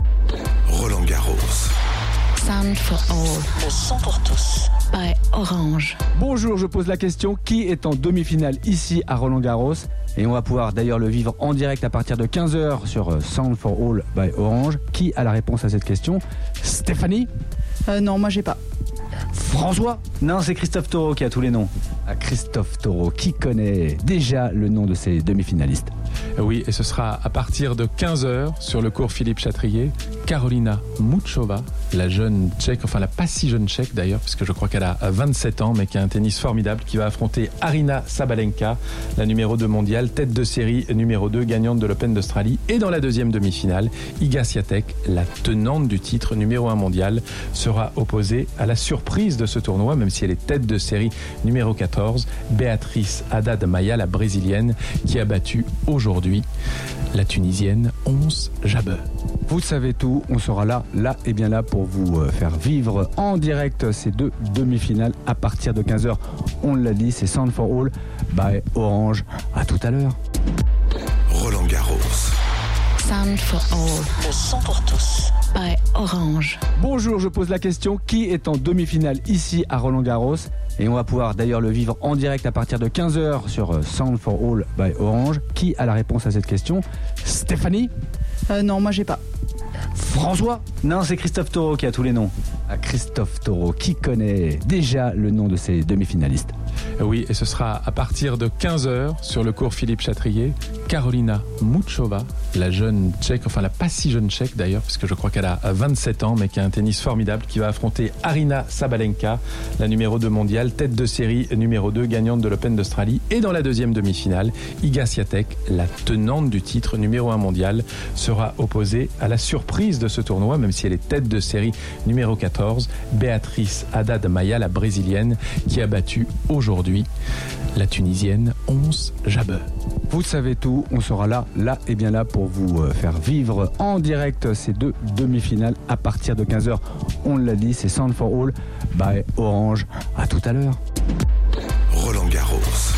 Roland Garros. Sound for All. Le son pour tous. By Orange. Bonjour, je pose la question, qui est en demi-finale ici à Roland Garros? Et on va pouvoir d'ailleurs le vivre en direct à partir de quinze heures sur euh, Sound for All by Orange. Qui a la réponse à cette question? Stéphanie? Euh, non, moi j'ai pas. François? Non, c'est Christophe Taureau qui a tous les noms. À Christophe Taureau, qui connaît déjà le nom de ces demi-finalistes? Oui, et ce sera à partir de quinze heures sur le cours Philippe Chatrier. Karolina Muchova, la jeune tchèque, enfin la pas si jeune tchèque d'ailleurs, parce que je crois qu'elle a vingt-sept ans, mais qui a un tennis formidable, qui va affronter Aryna Sabalenka, la numéro deux mondiale, tête de série numéro deux, gagnante de l'Open d'Australie. Et dans la deuxième demi-finale, Iga Swiatek, la tenante du titre numéro un mondial, sera opposée à la surprise de ce tournoi, même si elle est tête de série numéro quatorze, Beatriz Haddad Maia, la brésilienne, qui a battu aujourd'hui la tunisienne Ons Jabeur. Vous savez tout, on sera là, là et bien là pour vous euh, faire vivre en direct ces deux demi-finales à partir de quinze heures. On l'a dit, c'est Sound for All by Orange. À tout à l'heure. Roland Garros. Sound for All. Le son pour tous. By Orange. Bonjour, je pose la question, qui est en demi-finale ici à Roland Garros? Et on va pouvoir d'ailleurs le vivre en direct à partir de quinze heures sur euh, Sound for All by Orange. Qui a la réponse à cette question? Stéphanie? Euh, non, moi j'ai pas. François? Non, c'est Christophe Taureau qui a tous les noms. À Christophe Taureau, qui connaît déjà le nom de ces demi-finalistes? Oui, et ce sera à partir de quinze heures sur le cours Philippe Chatrier. Karolina Muchova, la jeune tchèque, enfin la pas si jeune tchèque d'ailleurs, parce que je crois qu'elle a vingt-sept ans, mais qui a un tennis formidable, qui va affronter Aryna Sabalenka, la numéro deux mondiale, tête de série numéro deux, gagnante de l'Open d'Australie. Et dans la deuxième demi-finale, Iga Swiatek, la tenante du titre numéro un mondial, sera opposée à la surprise de ce tournoi, même si elle est tête de série numéro quatorze, Beatriz Haddad Maia, la brésilienne, qui a battu aujourd'hui la tunisienne Ons Jabeur. Vous savez tout, on sera là, là et bien là pour vous euh, faire vivre en direct ces deux demi-finales à partir de quinze heures. On l'a dit, c'est Sound for All by Orange. À tout à l'heure. Roland Garros.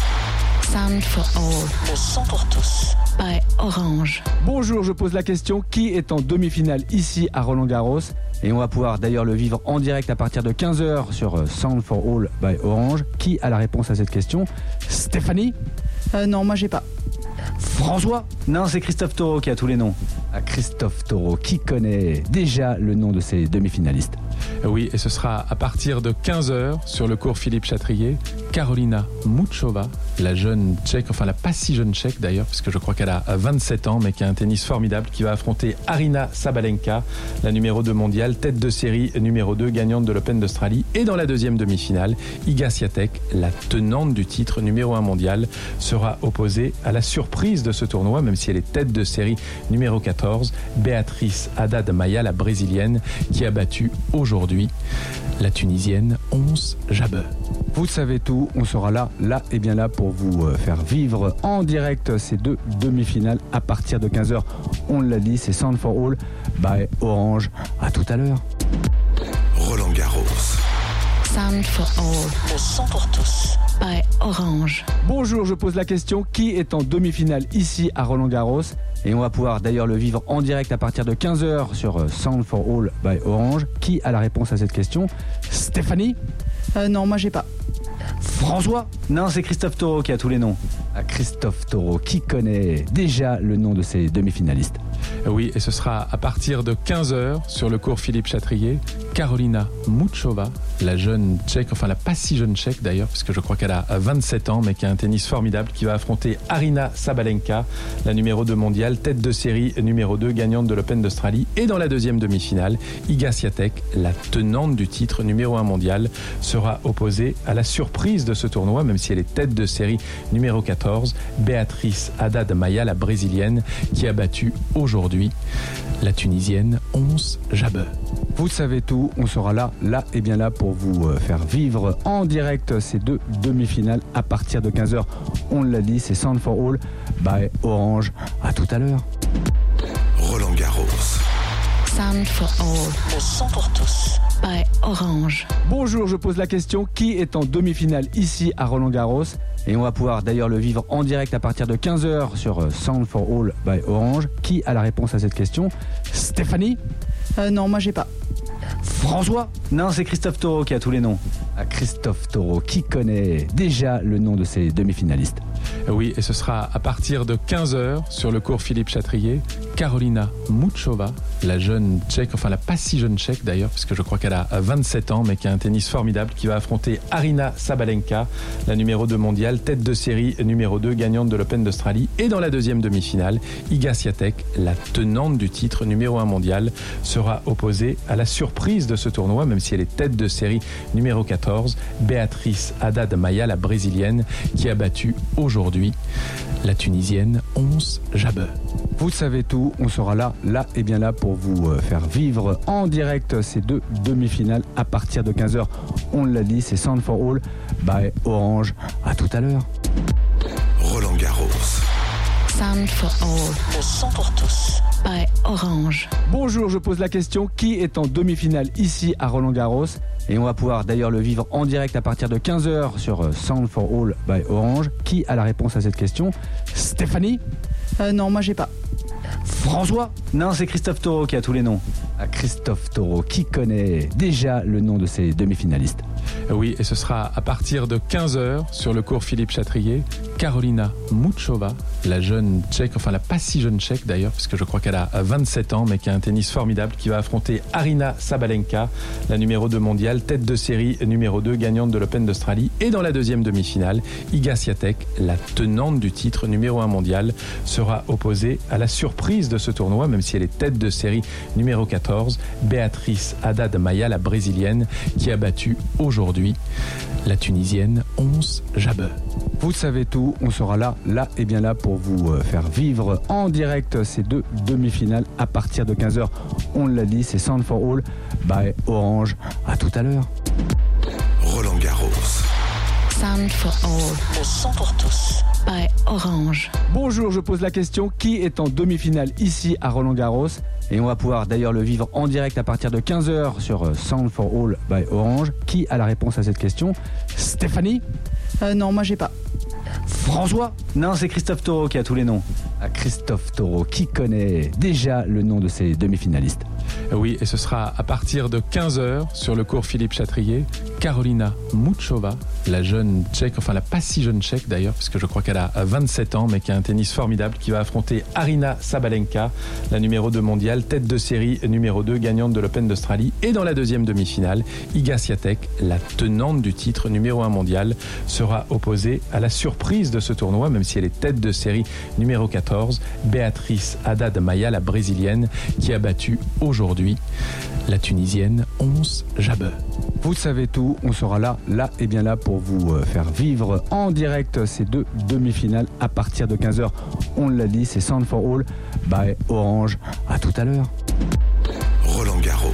Sound for All. Le son pour tous. By Orange. Bonjour, je pose la question, qui est en demi-finale ici à Roland Garros? Et on va pouvoir d'ailleurs le vivre en direct à partir de quinze heures sur euh, Sound for All by Orange. Qui a la réponse à cette question? Stéphanie? Euh, non, moi j'ai pas. François? Non, c'est Christophe Taureau qui a tous les noms. À Christophe Taureau, qui connaît déjà le nom de ces demi-finalistes? Oui, et ce sera à partir de quinze heures sur le cours Philippe Chatrier. Karolina Muchova, la jeune tchèque, enfin la pas si jeune tchèque d'ailleurs, parce que je crois qu'elle a vingt-sept ans, mais qui a un tennis formidable, qui va affronter Aryna Sabalenka, la numéro deux mondiale, tête de série numéro deux, gagnante de l'Open d'Australie. Et dans la deuxième demi-finale, Iga Swiatek, la tenante du titre numéro un mondial, sera opposée à la surprise de ce tournoi, même si elle est tête de série numéro quatorze, Beatriz Haddad Maia, la brésilienne, qui a battu aujourd'hui la tunisienne Ons Jabeur. Vous savez tout, on sera là, là et bien là pour vous euh, faire vivre en direct ces deux demi-finales à partir de quinze heures. On l'a dit, c'est Sound for All by Orange. À tout à l'heure. Roland Garros. Sound for All. Le son pour tous. By Orange. Bonjour, je pose la question, qui est en demi-finale ici à Roland Garros? Et on va pouvoir d'ailleurs le vivre en direct à partir de quinze heures sur euh, Sound for All by Orange. Qui a la réponse à cette question? Stéphanie? Euh, non, moi j'ai pas. François? Non, c'est Christophe Taureau qui a tous les noms. À Christophe Taureau, qui connaît déjà le nom de ces demi-finalistes? Oui, et ce sera à partir de quinze heures sur le cours Philippe Chatrier. Karolina Muchova, la jeune tchèque, enfin la pas si jeune tchèque d'ailleurs, parce que je crois qu'elle a vingt-sept ans, mais qui a un tennis formidable, qui va affronter Aryna Sabalenka, la numéro deux mondiale, tête de série numéro deux, gagnante de l'Open d'Australie. Et dans la deuxième demi-finale, Iga Swiatek, la tenante du titre numéro un mondial, sera opposée à la surprise de ce tournoi, même si elle est tête de série numéro quatorze, Beatriz Haddad Maia, la brésilienne, qui a battu aujourd'hui la tunisienne Ons Jabeur. Vous savez tout, on sera là, là et bien là pour vous faire vivre en direct ces deux demi-finales à partir de quinze heures. On l'a dit, c'est Sound for All by Orange. À tout à l'heure. Roland Garros. Sound for All. Le son pour tous. By Orange. Bonjour, je pose la question, qui est en demi-finale ici à Roland Garros? Et on va pouvoir d'ailleurs le vivre en direct à partir de quinze heures sur Sound for All by Orange. Qui a la réponse à cette question? Stéphanie? Euh, non, moi j'ai pas. François? Non, c'est Christophe Taureau qui a tous les noms. À Christophe Taureau, qui connaît déjà le nom de ces demi-finalistes? Oui, et ce sera à partir de quinze heures sur le cours Philippe Chatrier. Karolina Muchova, la jeune tchèque, enfin la pas si jeune tchèque d'ailleurs, parce que je crois qu'elle a vingt-sept ans, mais qui a un tennis formidable, qui va affronter Aryna Sabalenka, la numéro deux mondiale, tête de série numéro deux, gagnante de l'Open d'Australie. Et dans la deuxième demi-finale, Iga Swiatek, la tenante du titre numéro un mondial, sera opposée à la surprise de ce tournoi, même si elle est tête de série numéro quatorze, Beatriz Haddad Maia, la brésilienne, qui a battu aujourd'hui la tunisienne Ons Jabeur. Vous savez tout, on sera là, là et bien là pour vous faire vivre en direct ces deux demi-finales à partir de quinze heures. On l'a dit, c'est Sound for All by Orange. À tout à l'heure. Roland Garros. Sound for All. Le son pour tous. By Orange. Bonjour, je pose la question, qui est en demi-finale ici à Roland Garros? Et on va pouvoir d'ailleurs le vivre en direct à partir de quinze heures sur Sound for All by Orange. Qui a la réponse à cette question? Stéphanie? Euh, non, moi j'ai pas. François? Non, c'est Christophe Taureau qui a tous les noms. À Christophe Taureau, qui connaît déjà le nom de ces demi-finalistes? Oui, et ce sera à partir de quinze heures sur le cours Philippe Chatrier. Karolina Muchova, la jeune tchèque, enfin la pas si jeune tchèque d'ailleurs, parce que je crois qu'elle a vingt-sept ans, mais qui a un tennis formidable, qui va affronter Aryna Sabalenka, la numéro deux mondiale, tête de série numéro deux, gagnante de l'Open d'Australie. Et dans la deuxième demi-finale, Iga Swiatek, la tenante du titre numéro un mondial, sera opposée à la surprise de ce tournoi, même si elle est tête de série numéro quatorze, Beatriz Haddad Maia, la brésilienne, qui a battu aujourd'hui la tunisienne Ons Jabeur. Vous savez tout, on sera là, là et bien là pour vous faire vivre en direct ces deux demi-finales à partir de quinze heures. On l'a dit, c'est Sound for All by Orange. À tout à l'heure. Roland Garros. Sound for All. Le son pour tous. By Orange. Bonjour, je pose la question, qui est en demi-finale ici à Roland Garros? Et on va pouvoir d'ailleurs le vivre en direct à partir de quinze heures sur Sound for All by Orange. Qui a la réponse à cette question? Stéphanie? Euh, non, moi j'ai pas. François? Non, c'est Christophe Taureau qui a tous les noms. À Christophe Taureau, qui connaît déjà le nom de ces demi-finalistes? Oui, et ce sera à partir de quinze heures sur le cours Philippe Chatrier. Karolina Muchova, la jeune tchèque, enfin la pas si jeune tchèque d'ailleurs, parce que je crois qu'elle a vingt-sept ans, mais qui a un tennis formidable, qui va affronter Aryna Sabalenka, la numéro deux mondiale, tête de série numéro deux, gagnante de l'Open d'Australie. Et dans la deuxième demi-finale, Iga Swiatek, la tenante du titre numéro un mondial, sera opposée à la surprise de ce tournoi, même si elle est tête de série numéro quatorze, Beatriz Haddad Maia, la brésilienne, qui a battu aujourd'hui la tunisienne Ons Jabeur. Vous savez tout, on sera là, là et bien là pour vous faire vivre en direct ces deux demi-finales à partir de quinze heures. On l'a dit, c'est Sound for All by Orange. À tout à l'heure. Roland Garros.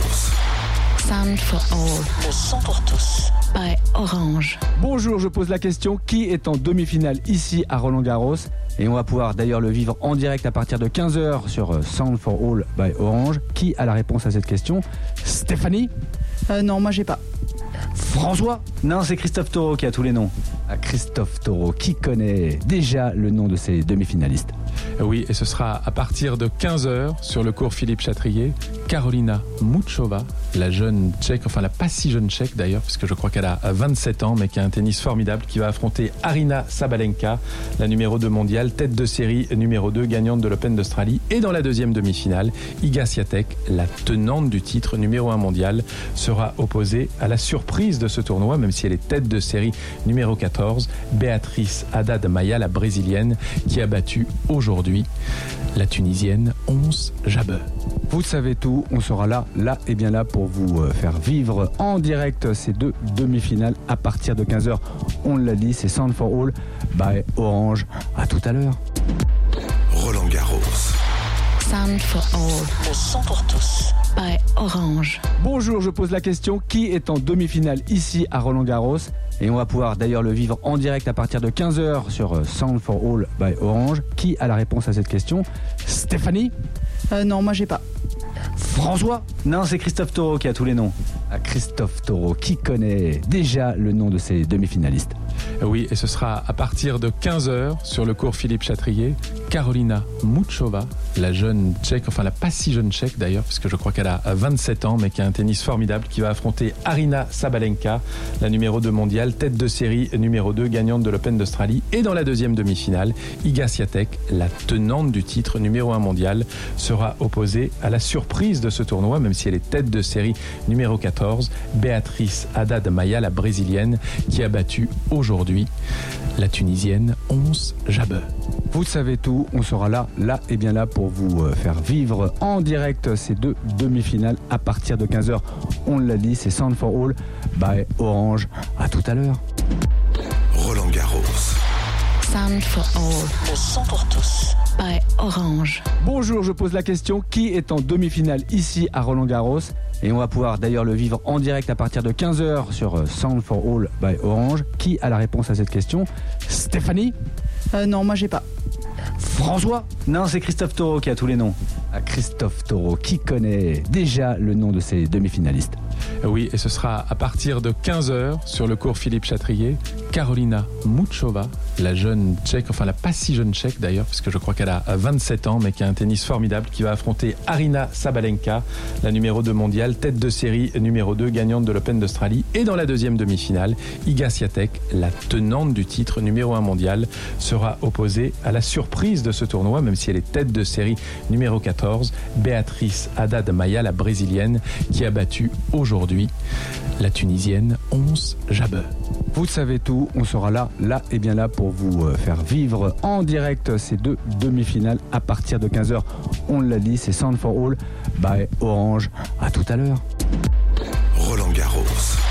Sound for All. Le son pour tous. By Orange. Bonjour, je pose la question, qui est en demi-finale ici à Roland Garros? Et on va pouvoir d'ailleurs le vivre en direct à partir de quinze heures sur Sound for All by Orange. Qui a la réponse à cette question? Stéphanie? Euh, non, moi j'ai pas. François? Non, c'est Christophe Taureau qui a tous les noms. À Christophe Taureau, qui connaît déjà le nom de ces demi-finalistes? Oui, et ce sera à partir de quinze heures sur le cours Philippe Chatrier. Karolina Muchova, la jeune tchèque, enfin la pas si jeune tchèque d'ailleurs, parce que je crois qu'elle a vingt-sept ans, mais qui a un tennis formidable, qui va affronter Aryna Sabalenka, la numéro deux mondiale, tête de série numéro deux, gagnante de l'Open d'Australie. Et dans la deuxième demi-finale, Iga Swiatek, la tenante du titre numéro un mondial, sera opposée à la surprise de ce tournoi, même si elle est tête de série numéro quatorze, Beatriz Haddad Maia, la brésilienne, qui a battu aujourd'hui la tunisienne Ons Jabeur. Vous savez tout, on sera là, là et bien là pour vous faire vivre en direct ces deux demi-finales à partir de quinze heures. On l'a dit, c'est Sound for All by Orange. À tout à l'heure. Roland Garros. Sound for All. Le son pour tous. By Orange. Bonjour, je pose la question, qui est en demi-finale ici à Roland Garros? Et on va pouvoir d'ailleurs le vivre en direct à partir de quinze heures sur Sound for All by Orange. Qui a la réponse à cette question? Stéphanie? Euh, non, moi j'ai pas. François? Non, c'est Christophe Taureau qui a tous les noms. À Christophe Taureau, qui connaît déjà le nom de ces demi-finalistes? Oui, et ce sera à partir de quinze heures sur le cours Philippe Chatrier. Karolina Muchova, la jeune tchèque, enfin la pas si jeune tchèque d'ailleurs, parce que je crois qu'elle a vingt-sept ans, mais qui a un tennis formidable, qui va affronter Aryna Sabalenka, la numéro deux mondiale, tête de série numéro deux, gagnante de l'Open d'Australie. Et dans la deuxième demi-finale, Iga Swiatek, la tenante du titre numéro un mondial, sera opposée à la surprise de ce tournoi, même si elle est tête de série numéro quatorze, Beatriz Haddad Maia, la brésilienne, qui a battu aujourd'hui la tunisienne Ons Jabeur. Vous savez tout, on sera là, là et bien là pour vous faire vivre en direct ces deux demi-finales à partir de quinze heures. On l'a dit, c'est Sound for All by Orange. À tout à l'heure. Roland Garros. Sound for All. Le son pour tous. By Orange. Bonjour, je pose la question, qui est en demi-finale ici à Roland Garros? Et on va pouvoir d'ailleurs le vivre en direct à partir de quinze heures sur Sound for All by Orange. Qui a la réponse à cette question? Stéphanie? Euh, non, moi j'ai pas. François? Non, c'est Christophe Taureau qui a tous les noms. À Christophe Taureau, qui connaît déjà le nom de ces demi-finalistes? Oui, et ce sera à partir de quinze heures sur le cours Philippe Chatrier. Karolina Muchova, la jeune tchèque, enfin la pas si jeune tchèque d'ailleurs, parce que je crois qu'elle a vingt-sept ans, mais qui a un tennis formidable, qui va affronter Aryna Sabalenka, la numéro deux mondiale, tête de série numéro deux, gagnante de l'Open d'Australie. Et dans la deuxième demi-finale, Iga Swiatek, la tenante du titre numéro un mondial, sera opposée à la surprise de ce tournoi, même si elle est tête de série numéro quatorze, Beatriz Haddad Maia, la brésilienne, qui a battu aujourd'hui la tunisienne Ons Jabeur. Vous savez tout, on sera là, là et bien là pour vous faire vivre en direct ces deux demi-finales à partir de quinze heures. On l'a dit, c'est Sound for All by Orange. À tout à l'heure. Roland Garros.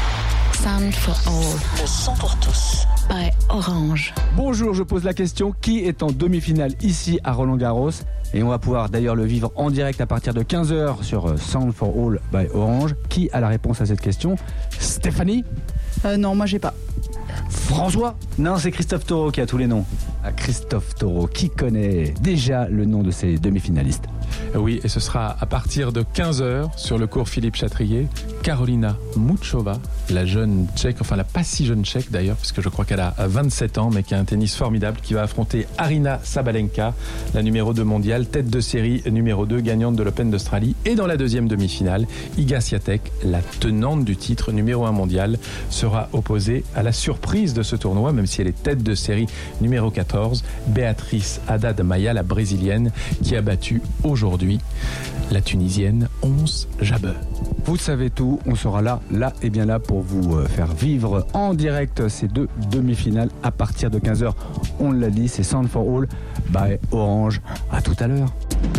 Sound for All. Le son pour tous. By Orange. Bonjour, je pose la question, qui est en demi-finale ici à Roland Garros? Et on va pouvoir d'ailleurs le vivre en direct à partir de quinze heures sur Sound for All by Orange. Qui a la réponse à cette question? Stéphanie? Euh, non, moi j'ai pas. François? Non, c'est Christophe Taureau qui a tous les noms. À Christophe Taureau, qui connaît déjà le nom de ces demi-finalistes? Oui, et ce sera à partir de quinze heures sur le cours Philippe Chatrier. Karolina Muchova, la jeune tchèque, enfin la pas si jeune tchèque d'ailleurs, parce que je crois qu'elle a vingt-sept ans, mais qui a un tennis formidable, qui va affronter Aryna Sabalenka, la numéro deux mondiale, tête de série numéro deux, gagnante de l'Open d'Australie. Et dans la deuxième demi-finale, Iga Swiatek, la tenante du titre numéro un mondial, sera opposée à la surprise de ce tournoi, même si elle est tête de série numéro quatorze, Beatriz Haddad Maia, la brésilienne, qui a battu aujourd'hui la tunisienne Ons Jabeur. Vous savez tout, on sera là, là et bien là pour vous faire vivre en direct ces deux demi-finales à partir de quinze heures. On l'a dit, c'est Sound for All by Orange. À tout à l'heure.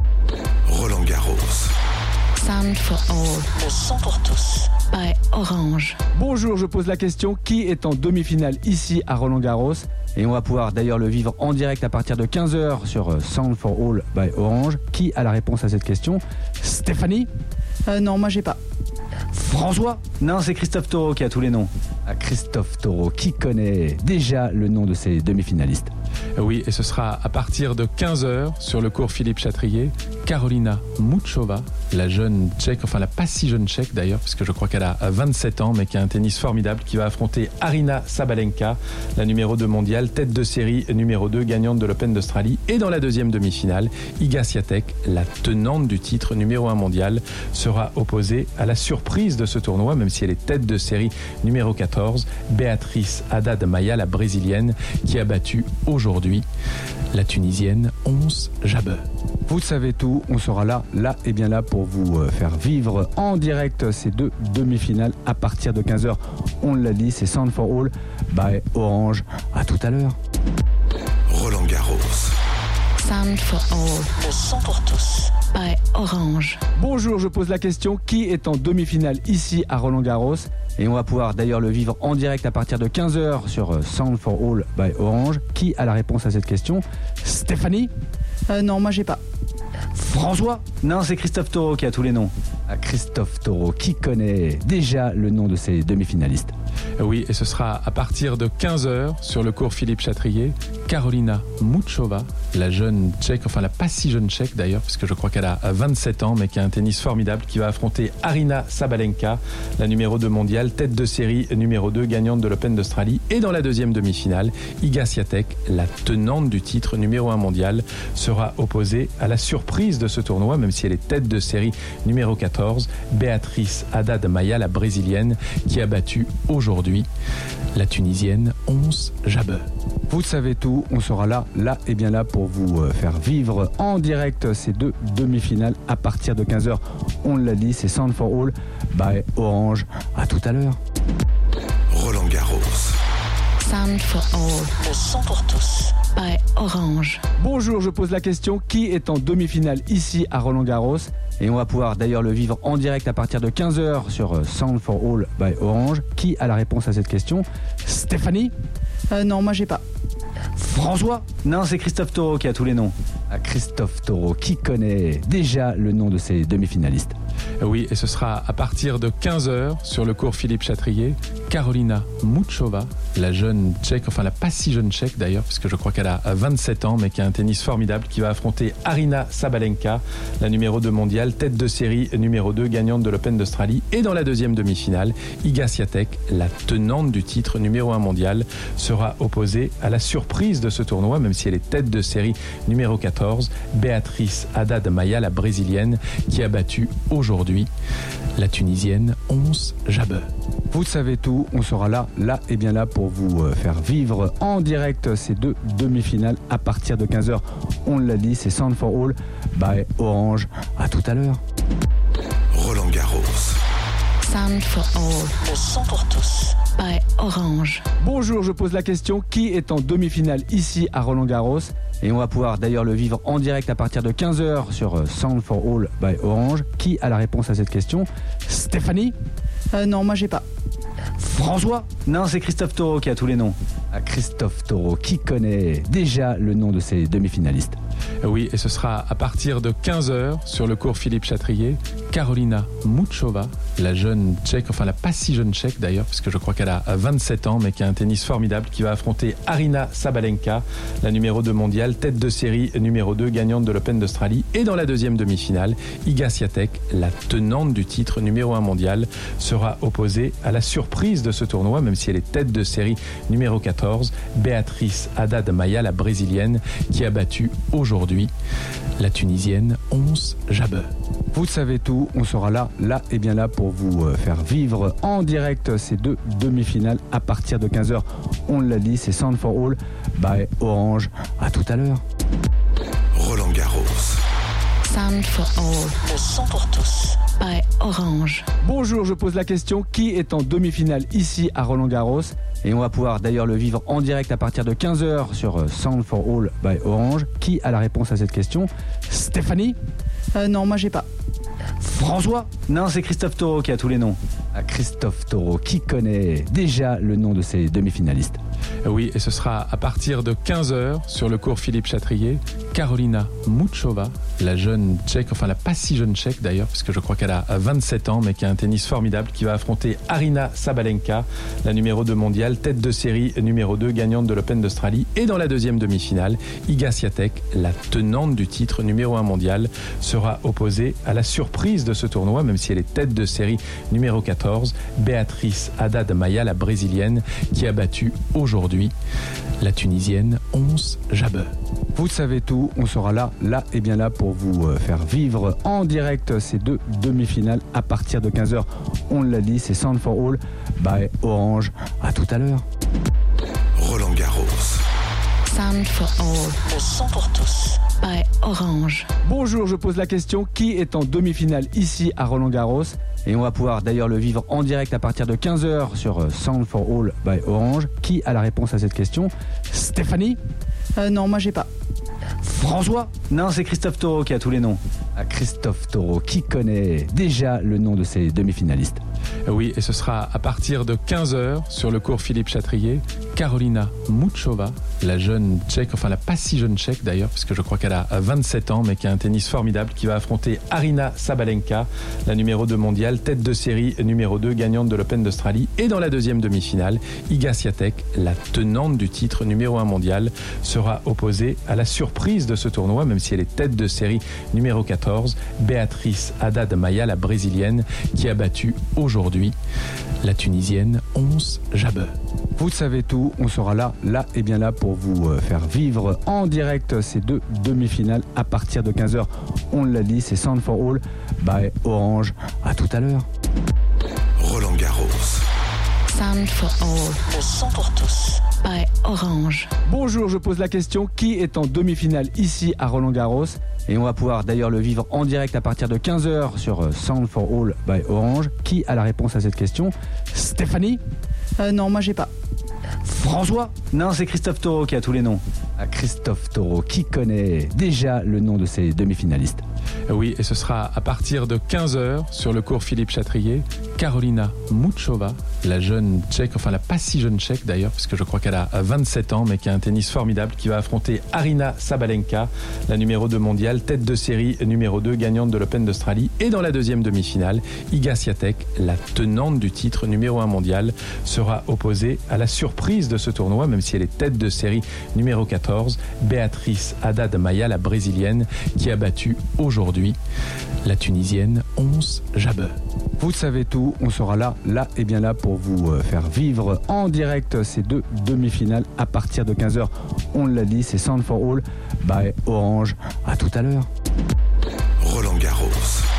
Roland Garros. Sound for All. Le son pour tous. By Orange. Bonjour, je pose la question, qui est en demi-finale ici à Roland Garros? Et on va pouvoir d'ailleurs le vivre en direct à partir de quinze heures sur Sound for All by Orange. Qui a la réponse à cette question? Stéphanie? Euh, non, moi j'ai pas. François? Non, c'est Christophe Taureau qui a tous les noms. À Christophe Taureau, qui connaît déjà le nom de ces demi-finalistes? Oui, et ce sera à partir de quinze heures sur le cours Philippe Chatrier. Karolina Muchova, la jeune tchèque, enfin la pas si jeune tchèque d'ailleurs, parce que je crois qu'elle a vingt-sept ans, mais qui a un tennis formidable, qui va affronter Aryna Sabalenka, la numéro deux mondiale, tête de série numéro deux, gagnante de l'Open d'Australie. Et dans la deuxième demi-finale, Iga Swiatek, la tenante du titre numéro un mondial, sera opposée à la surprise de ce tournoi, même si elle est tête de série numéro quatorze, Beatriz Haddad Maia, la brésilienne, qui a battu aujourd'hui la tunisienne Ons Jabeur. Vous savez tout, on sera là, là et bien là pour vous faire vivre en direct ces deux demi-finales à partir de quinze heures. On l'a dit, c'est Sound for All by Orange. À tout à l'heure. Roland Garros. Sound for All. Le son pour tous. By Orange. Bonjour, je pose la question, qui est en demi-finale ici à Roland Garros? Et on va pouvoir d'ailleurs le vivre en direct à partir de quinze heures sur Sound for All by Orange. Qui a la réponse à cette question? Stéphanie? Euh, non, moi j'ai pas. François? Non, c'est Christophe Taureau qui a tous les noms. À Christophe Taureau, qui connaît déjà le nom de ces demi-finalistes? Oui, et ce sera à partir de quinze heures sur le cours Philippe Chatrier. Karolina Muchova, la jeune tchèque, enfin la pas si jeune tchèque d'ailleurs, parce que je crois qu'elle a vingt-sept ans, mais qui a un tennis formidable, qui va affronter Aryna Sabalenka, la numéro deux mondiale, tête de série numéro deux, gagnante de l'Open d'Australie. Et dans la deuxième demi-finale, Iga Swiatek, la tenante du titre numéro un mondial, sera opposée à la surprise de ce tournoi, même si elle est tête de série numéro quatorze, Beatriz Haddad Maia, la brésilienne, qui a battu aujourd'hui la tunisienne Ons Jabeur. Vous savez tout, on sera là, là et bien là pour vous faire vivre en direct ces deux demi-finales à partir de quinze heures. On l'a dit, c'est Sound for All by Orange. À tout à l'heure. Roland Garros. Sound for All. Le son pour tous. By Orange. Bonjour, je pose la question, qui est en demi-finale ici à Roland Garros? Et on va pouvoir d'ailleurs le vivre en direct à partir de quinze heures sur Sound for All by Orange. Qui a la réponse à cette question? Stéphanie? Euh, non, moi j'ai pas. François? Non, c'est Christophe Taureau qui a tous les noms. À Christophe Taureau, qui connaît déjà le nom de ces demi-finalistes? Oui, et ce sera à partir de quinze heures sur le cours Philippe Chatrier. Karolina Muchova, la jeune tchèque, enfin la pas si jeune tchèque d'ailleurs, parce que je crois qu'elle a vingt-sept ans, mais qui a un tennis formidable, qui va affronter Aryna Sabalenka, la numéro deux mondiale, tête de série numéro deux, gagnante de l'Open d'Australie. Et dans la deuxième demi-finale, Iga Swiatek, la tenante du titre numéro un mondial, sera opposée à la surprise de ce tournoi, même si elle est tête de série numéro quatorze, Beatriz Haddad Maia, la brésilienne, qui a battu aujourd'hui la tunisienne Ons Jabeur. Vous savez tout, on sera là, là et bien là pour vous faire vivre en direct ces deux demi-finales à partir de quinze heures. On l'a dit, c'est Sound for All by Orange. À tout à l'heure. Roland Garros. Sound for All. Le son pour tous. By Orange. Bonjour, je pose la question, qui est en demi-finale ici à Roland Garros? Et on va pouvoir d'ailleurs le vivre en direct à partir de quinze heures sur Sound for All by Orange. Qui a la réponse à cette question? Stéphanie? Euh, non, moi j'ai pas. François? Non, c'est Christophe Taureau qui a tous les noms. À Christophe Taureau, qui connaît déjà le nom de ces demi-finalistes? Oui, et ce sera à partir de quinze heures sur le cours Philippe Chatrier. Karolina Muchova, la jeune tchèque, enfin la pas si jeune tchèque d'ailleurs, parce que je crois qu'elle a vingt-sept ans, mais qui a un tennis formidable, qui va affronter Aryna Sabalenka, la numéro deux mondiale, tête de série numéro deux, gagnante de l'Open d'Australie. Et dans la deuxième demi-finale, Iga Swiatek, la tenante du titre numéro un mondial, sera opposée à la surprise de ce tournoi, même si elle est tête de série numéro quatorze, Beatriz Haddad Maia, la brésilienne, qui a battu aujourd'hui la tunisienne Ons Jabeur. Vous savez tout, on sera là, là et bien là pour vous faire vivre en direct ces deux demi-finales à partir de quinze heures. On l'a dit, c'est Sound for All by Orange. À tout à l'heure. Roland Garros. Sound for All. Le son pour tous. By Orange. Bonjour, je pose la question, qui est en demi-finale ici à Roland Garros? Et on va pouvoir d'ailleurs le vivre en direct à partir de quinze heures sur Sound for All by Orange. Qui a la réponse à cette question? Stéphanie? Euh, non, moi j'ai pas. François? Non, c'est Christophe Taureau qui a tous les noms. À Christophe Taureau, qui connaît déjà le nom de ces demi-finalistes? Oui, et ce sera à partir de quinze heures sur le cours Philippe Chatrier. Karolina Muchova, la jeune tchèque, enfin la pas si jeune tchèque d'ailleurs, parce que je crois qu'elle a vingt-sept ans, mais qui a un tennis formidable, qui va affronter Aryna Sabalenka, la numéro deux mondiale, tête de série numéro deux, gagnante de l'Open d'Australie. Et dans la deuxième demi-finale, Iga Swiatek, la tenante du titre numéro un mondial, sera opposée à la surprise de ce tournoi, même si elle est tête de série numéro quatorze, Beatriz Haddad Maia, la brésilienne, qui a battu aujourd'hui la tunisienne Ons Jabeur. Vous savez tout, on sera là, là et bien là pour vous euh, faire vivre en direct ces deux demi-finales à partir de quinze heures. On l'a dit, c'est Sound for All by Orange. À tout à l'heure. Roland Garros. Sound for All. Le son pour tous. By Orange. Bonjour, je pose la question, qui est en demi-finale ici à Roland Garros? Et on va pouvoir d'ailleurs le vivre en direct à partir de quinze heures sur euh, Sound for All by Orange. Qui a la réponse à cette question? Stéphanie? Euh, non, moi j'ai pas. François? Non, c'est Christophe Taureau qui a tous les noms. Ah, Christophe Taureau, qui connaît déjà le nom de ces demi-finalistes? Oui, et ce sera à partir de quinze heures sur le cours Philippe Chatrier. Karolina Muchova, la jeune tchèque, enfin la pas si jeune tchèque d'ailleurs, parce que je crois qu'elle a vingt-sept ans, mais qui a un tennis formidable, qui va affronter Aryna Sabalenka, la numéro deux mondiale, tête de série numéro deux, gagnante de l'Open d'Australie. Et dans la deuxième demi-finale, Iga Swiatek, la tenante du titre numéro un mondial, sera opposée à la surprise de ce tournoi, même si elle est tête de série numéro quatorze, Beatriz Haddad Maia, la brésilienne, qui a battu aujourd'hui la tunisienne Ons Jabeur. Vous savez tout, on sera là, là et bien là pour vous euh, faire vivre en direct ces deux demi-finales à partir de quinze heures. On l'a dit, c'est Sound for All by Orange. À tout à l'heure. Roland Garros. Sound for All. Le son pour tous. By Orange. Bonjour, je pose la question, qui est en demi-finale ici à Roland Garros? Et on va pouvoir d'ailleurs le vivre en direct à partir de quinze heures sur euh, Sound for All by Orange. Qui a la réponse à cette question? Stéphanie? Euh, non, moi j'ai pas. François? Non, c'est Christophe Taureau qui a tous les noms. Ah, Christophe Taureau, qui connaît déjà le nom de ces demi-finalistes? Oui, et ce sera à partir de quinze heures sur le cours Philippe Chatrier. Karolina Muchova, la jeune tchèque, enfin la pas si jeune tchèque d'ailleurs, parce que je crois qu'elle a vingt-sept ans, mais qui a un tennis formidable, qui va affronter Aryna Sabalenka, la numéro deux mondiale, tête de série numéro deux, gagnante de l'Open d'Australie. Et dans la deuxième demi-finale, Iga Swiatek, la tenante du titre numéro un mondial, sera opposée à la surprise de ce tournoi, même si elle est tête de série numéro quatorze, Beatriz Haddad Maia, la brésilienne, qui a battu aujourd'hui la tunisienne Ons Jabeur. Vous savez tout, on sera là, là et bien là pour vous euh, faire vivre en direct ces deux demi-finales à partir de quinze heures. On l'a dit, c'est Sound for All by Orange. À tout à l'heure. Roland Garros.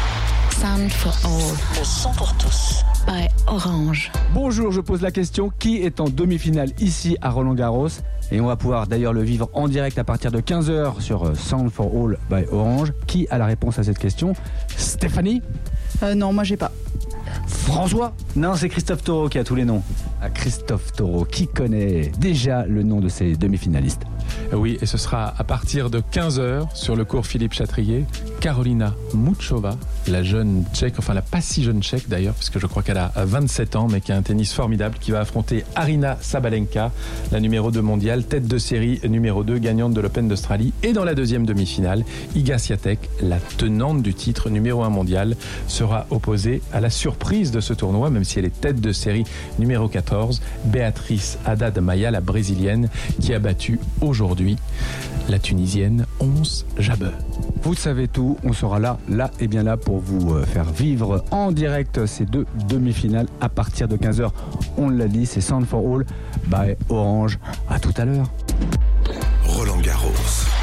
Sound for All. Le son pour tous. By Orange. Bonjour, je pose la question, qui est en demi-finale ici à Roland Garros? Et on va pouvoir d'ailleurs le vivre en direct à partir de quinze heures sur euh, Sound for All by Orange. Qui a la réponse à cette question? Stéphanie? Euh, non, moi j'ai pas. François? Non, c'est Christophe Taureau qui a tous les noms. Ah, Christophe Taureau, qui connaît déjà le nom de ces demi-finalistes? Oui, et ce sera à partir de quinze heures sur le cours Philippe Chatrier. Karolina Muchova, la jeune tchèque, enfin la pas si jeune tchèque d'ailleurs, parce que je crois qu'elle a vingt-sept ans, mais qui a un tennis formidable, qui va affronter Aryna Sabalenka, la numéro deux mondiale, tête de série numéro deux, gagnante de l'Open d'Australie. Et dans la deuxième demi-finale, Iga Swiatek, la tenante du titre numéro un mondial, sera opposée à la surprise de ce tournoi, même si elle est tête de série numéro quatorze, Beatriz Haddad Maia, la brésilienne, qui a battu aujourd'hui la tunisienne Ons Jabeur. Vous savez tout, on sera là, là et bien là pour vous euh, faire vivre en direct ces deux demi-finales à partir de quinze heures. On l'a dit, c'est Sound for All by Orange. À tout à l'heure. Roland Garros.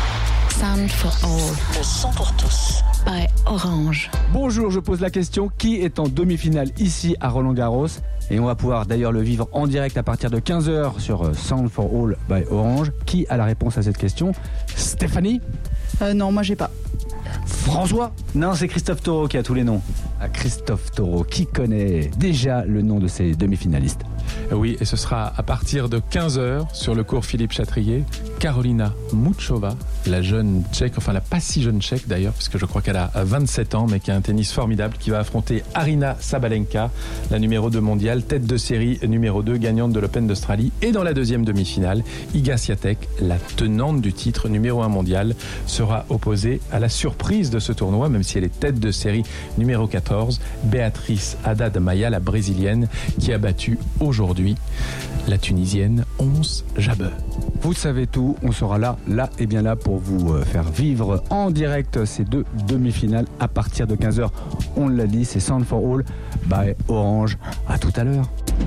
Sound for All. Le son pour tous. By Orange. Bonjour, je pose la question, qui est en demi-finale ici à Roland Garros? Et on va pouvoir d'ailleurs le vivre en direct à partir de quinze heures sur euh, Sound for All by Orange. Qui a la réponse à cette question? Stéphanie? Euh, non, moi j'ai pas. François? Non, c'est Christophe Taureau qui a tous les noms. Ah, Christophe Taureau, qui connaît déjà le nom de ces demi-finalistes? Oui, et ce sera à partir de quinze heures sur le cours Philippe Chatrier. Karolina Muchova, la jeune tchèque, enfin la pas si jeune tchèque d'ailleurs, parce que je crois qu'elle a vingt-sept ans, mais qui a un tennis formidable, qui va affronter Aryna Sabalenka, la numéro deux mondiale, tête de série numéro deux, gagnante de l'Open d'Australie. Et dans la deuxième demi-finale, Iga Swiatek, la tenante du titre numéro un mondial, sera opposée à la surprise de ce tournoi, même si elle est tête de série numéro quatorze, Beatriz Haddad Maia, la brésilienne, qui a battu aujourd'hui la tunisienne Ons Jabeur. Vous savez tout, on sera là, là et bien là pour vous euh, faire vivre en direct ces deux demi-finales à partir de quinze heures. On l'a dit, c'est Sound for All by Orange. À tout à l'heure.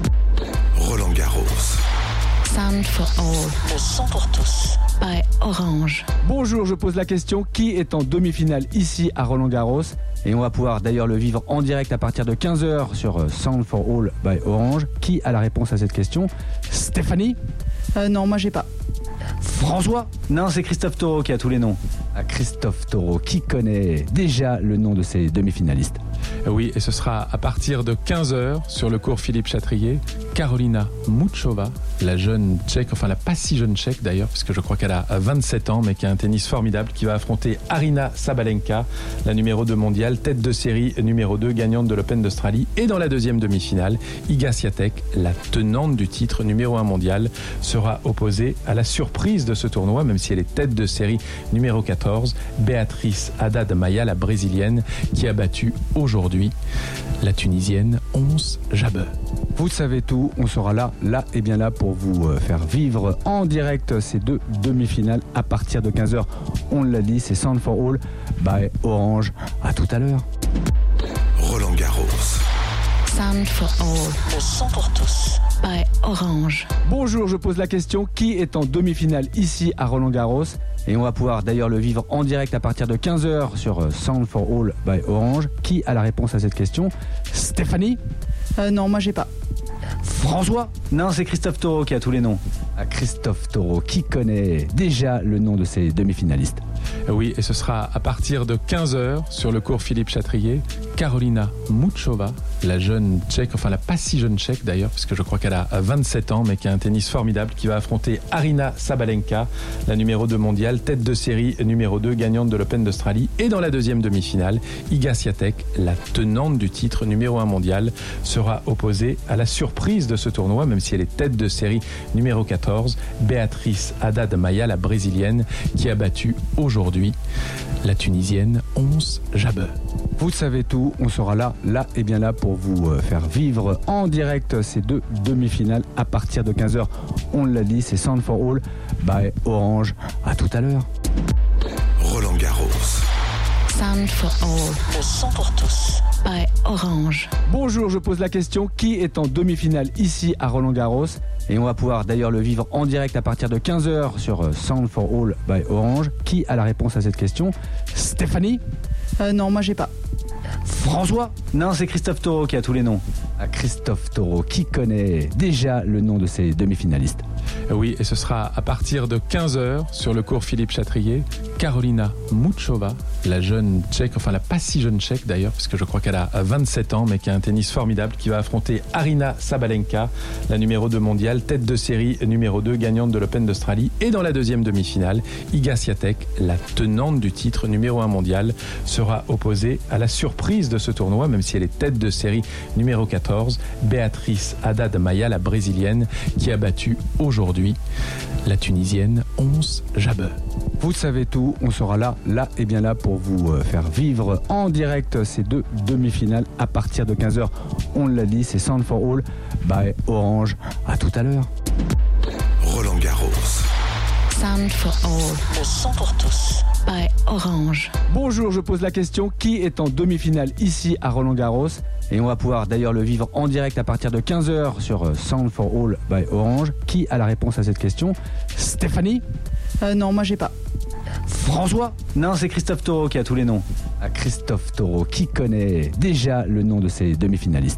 Roland Garros. Sound for All. Le son pour tous. By Orange. Bonjour, je pose la question, qui est en demi-finale ici à Roland Garros? Et on va pouvoir d'ailleurs le vivre en direct à partir de quinze heures sur euh, Sound for All by Orange. Qui a la réponse à cette question? Stéphanie? Euh, non, moi j'ai pas. François? Non, c'est Christophe Taureau qui a tous les noms. À Christophe Taureau, qui connaît déjà le nom de ces demi-finalistes? Oui, et ce sera à partir de quinze heures sur le cours Philippe Chatrier. Karolina Muchova, la jeune tchèque, enfin la pas si jeune tchèque d'ailleurs, parce que je crois qu'elle a vingt-sept ans, mais qui a un tennis formidable, qui va affronter Aryna Sabalenka, la numéro deux mondiale, tête de série numéro deux, gagnante de l'Open d'Australie. Et dans la deuxième demi-finale, Iga Swiatek, la tenante du titre numéro un mondial, sera opposée à la surprise de ce tournoi, même si elle est tête de série numéro quatorze, Beatriz Haddad Maia, la brésilienne, qui a battu aujourd'hui la tunisienne Ons Jabeur. Vous savez tout, on sera là, là et bien là pour vous euh, faire vivre en direct ces deux demi-finales à partir de quinze heures. On l'a dit, c'est Sound for All by Orange. À tout à l'heure. Roland Garros. Sound for All. Le son pour tous. By Orange. Bonjour, je pose la question, qui est en demi-finale ici à Roland Garros? Et on va pouvoir d'ailleurs le vivre en direct à partir de quinze heures sur euh, Sound for All by Orange. Qui a la réponse à cette question? Stéphanie? Euh, non, moi j'ai pas. François? Non, c'est Christophe Taureau qui a tous les noms. À Christophe Taureau, qui connaît déjà le nom de ces demi-finalistes? Oui, et ce sera à partir de quinze heures sur le cours Philippe Chatrier. Karolina Muchova, la jeune tchèque, enfin la pas si jeune tchèque d'ailleurs, parce que je crois qu'elle a vingt-sept ans, mais qui a un tennis formidable, qui va affronter Aryna Sabalenka, la numéro deux mondiale, tête de série numéro deux, gagnante de l'Open d'Australie. Et dans la deuxième demi-finale, Iga Swiatek, la tenante du titre numéro un mondial, sera opposée à la surprise de ce tournoi, même si elle est tête de série numéro quatorze, Beatriz Haddad Maia, la brésilienne, qui a battu aujourd'hui la tunisienne Ons Jabeur. Vous savez tout, on sera là, là et bien là pour vous euh, faire vivre en direct ces deux demi-finales à partir de quinze heures. On l'a dit, c'est Sound for All by Orange. À tout à l'heure. Roland Garros. Sound for All. Le son pour tous. By Orange. Bonjour, je pose la question, qui est en demi-finale ici à Roland Garros? Et on va pouvoir d'ailleurs le vivre en direct à partir de quinze heures sur euh, Sound for All by Orange. Qui a la réponse à cette question? Stéphanie? Euh, non, moi j'ai pas. François? Non, c'est Christophe Taureau qui a tous les noms. À Christophe Taureau, qui connaît déjà le nom de ces demi-finalistes? Oui, et ce sera à partir de quinze heures sur le cours Philippe Chatrier. Karolina Muchova, la jeune tchèque, enfin la pas si jeune tchèque d'ailleurs, parce que je crois qu'elle a vingt-sept ans, mais qui a un tennis formidable, qui va affronter Aryna Sabalenka, la numéro deux mondiale, tête de série numéro deux, gagnante de l'Open d'Australie. Et dans la deuxième demi-finale, Iga Swiatek, la tenante du titre numéro un mondial, sera opposée à la surprise de ce tournoi, même si elle est tête de série numéro quatorze, Beatriz Haddad Maia, la brésilienne, qui a battu aujourd'hui la tunisienne Ons Jabeur. Vous savez tout, on sera là, là et bien là pour vous euh, faire vivre en direct ces deux demi-finales à partir de quinze heures. On l'a dit, c'est Sound for All by Orange. À tout à l'heure. Roland Garros. Sound for All. Le son pour tous. By Orange. Bonjour, je pose la question, qui est en demi-finale ici à Roland Garros? Et on va pouvoir d'ailleurs le vivre en direct à partir de quinze heures sur euh, Sound for All by Orange. Qui a la réponse à cette question? Stéphanie? Euh, non, moi j'ai pas. François? Non, c'est Christophe Taureau qui a tous les noms. À Christophe Taureau, qui connaît déjà le nom de ces demi-finalistes?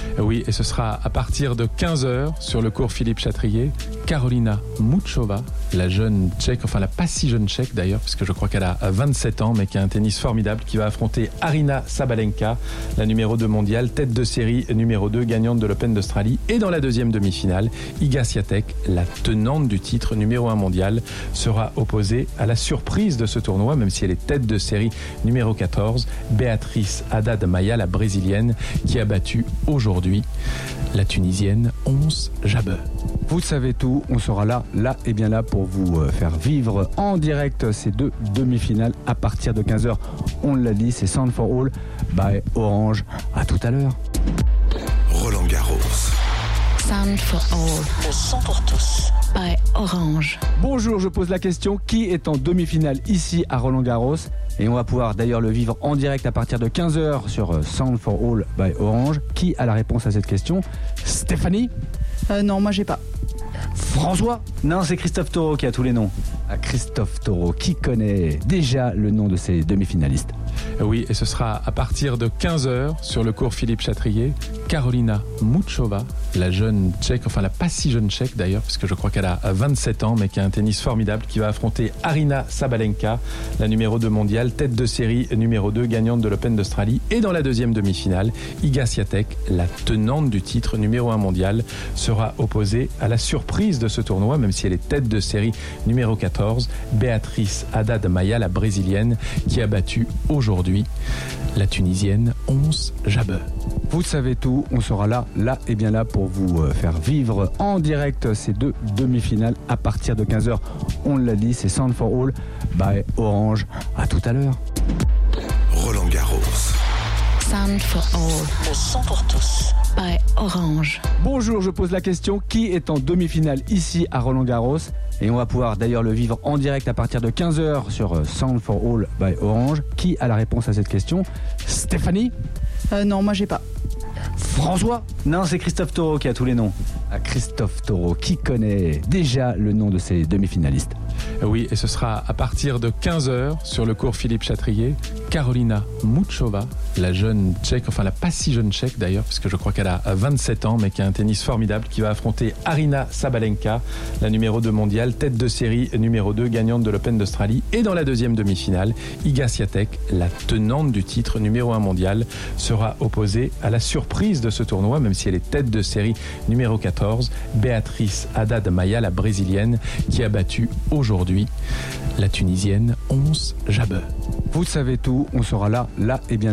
Oui, et ce sera à partir de quinze heures sur le cours Philippe Chatrier. Karolina Muchova, la jeune tchèque, enfin la pas si jeune tchèque d'ailleurs, parce que je crois qu'elle a vingt-sept ans, mais qui a un tennis formidable, qui va affronter Aryna Sabalenka, la numéro deux mondiale, tête de série numéro deux, gagnante de l'Open d'Australie. Et dans la deuxième demi-finale, Iga Swiatek, la tenante du titre numéro un mondial, sera opposée à la surprise de ce tournoi, même si elle est tête de série numéro quatorze, Beatriz Haddad Maia, la brésilienne, qui a battu aujourd'hui la tunisienne Ons Jabeur. Vous savez tout, on sera là, là et bien là pour vous euh, faire vivre en direct ces deux demi-finales à partir de quinze heures. On l'a dit, c'est Sound for All by Orange. À tout à l'heure. Roland Garros. Sound for All. Le son pour tous. By Orange. Bonjour, je pose la question, qui est en demi-finale ici à Roland Garros? Et on va pouvoir d'ailleurs le vivre en direct à partir de quinze heures sur euh, Sound for All by Orange. Qui a la réponse à cette question? Stéphanie? Euh, non, moi j'ai pas. François? Non, c'est Christophe Taureau qui a tous les noms. À Christophe Taureau, qui connaît déjà le nom de ces demi-finalistes? Oui, et ce sera à partir de quinze heures sur le cours Philippe Chatrier. Karolina Muchova, la jeune tchèque, enfin la pas si jeune tchèque d'ailleurs, parce que je crois qu'elle a vingt-sept ans, mais qui a un tennis formidable, qui va affronter Aryna Sabalenka, la numéro deux mondiale, tête de série numéro deux, gagnante de l'Open d'Australie. Et dans la deuxième demi-finale, Iga Swiatek, la tenante du titre numéro un mondial, sera opposée à la surprise de ce tournoi, même si elle est tête de série numéro quatorze, Beatriz Haddad Maia, la brésilienne, qui a battu aujourd'hui la tunisienne Ons Jabeur. Vous savez tout, on sera là, là et bien là pour vous euh, faire vivre en direct ces deux demi-finales à partir de quinze heures. On l'a dit, c'est Sound for All by Orange. À tout à l'heure. Roland Garros. Sound for All. Le son pour tous. By Orange. Bonjour, je pose la question, qui est en demi-finale ici à Roland Garros? Et on va pouvoir d'ailleurs le vivre en direct à partir de quinze heures sur euh, Sound for All by Orange. Qui a la réponse à cette question? Stéphanie? Euh, non, moi j'ai pas. François? Non, c'est Christophe Taureau qui a tous les noms. À Christophe Taureau, qui connaît déjà le nom de ces demi-finalistes? Oui, et ce sera à partir de quinze heures sur le cours Philippe Chatrier. Karolina Muchova, la jeune tchèque, enfin la pas si jeune tchèque d'ailleurs, parce que je crois qu'elle a vingt-sept ans, mais qui a un tennis formidable, qui va affronter Aryna Sabalenka, la numéro deux mondiale, tête de série numéro deux, gagnante de l'Open d'Australie. Et dans la deuxième demi-finale, Iga Swiatek, la tenante du titre numéro un mondial, sera opposée à la surprise de ce tournoi, même si elle est tête de série numéro quatorze, Beatriz Haddad Maia, la brésilienne, qui a battu aujourd'hui la tunisienne Ons Jabeur. Vous savez tout, on sera là, là et bien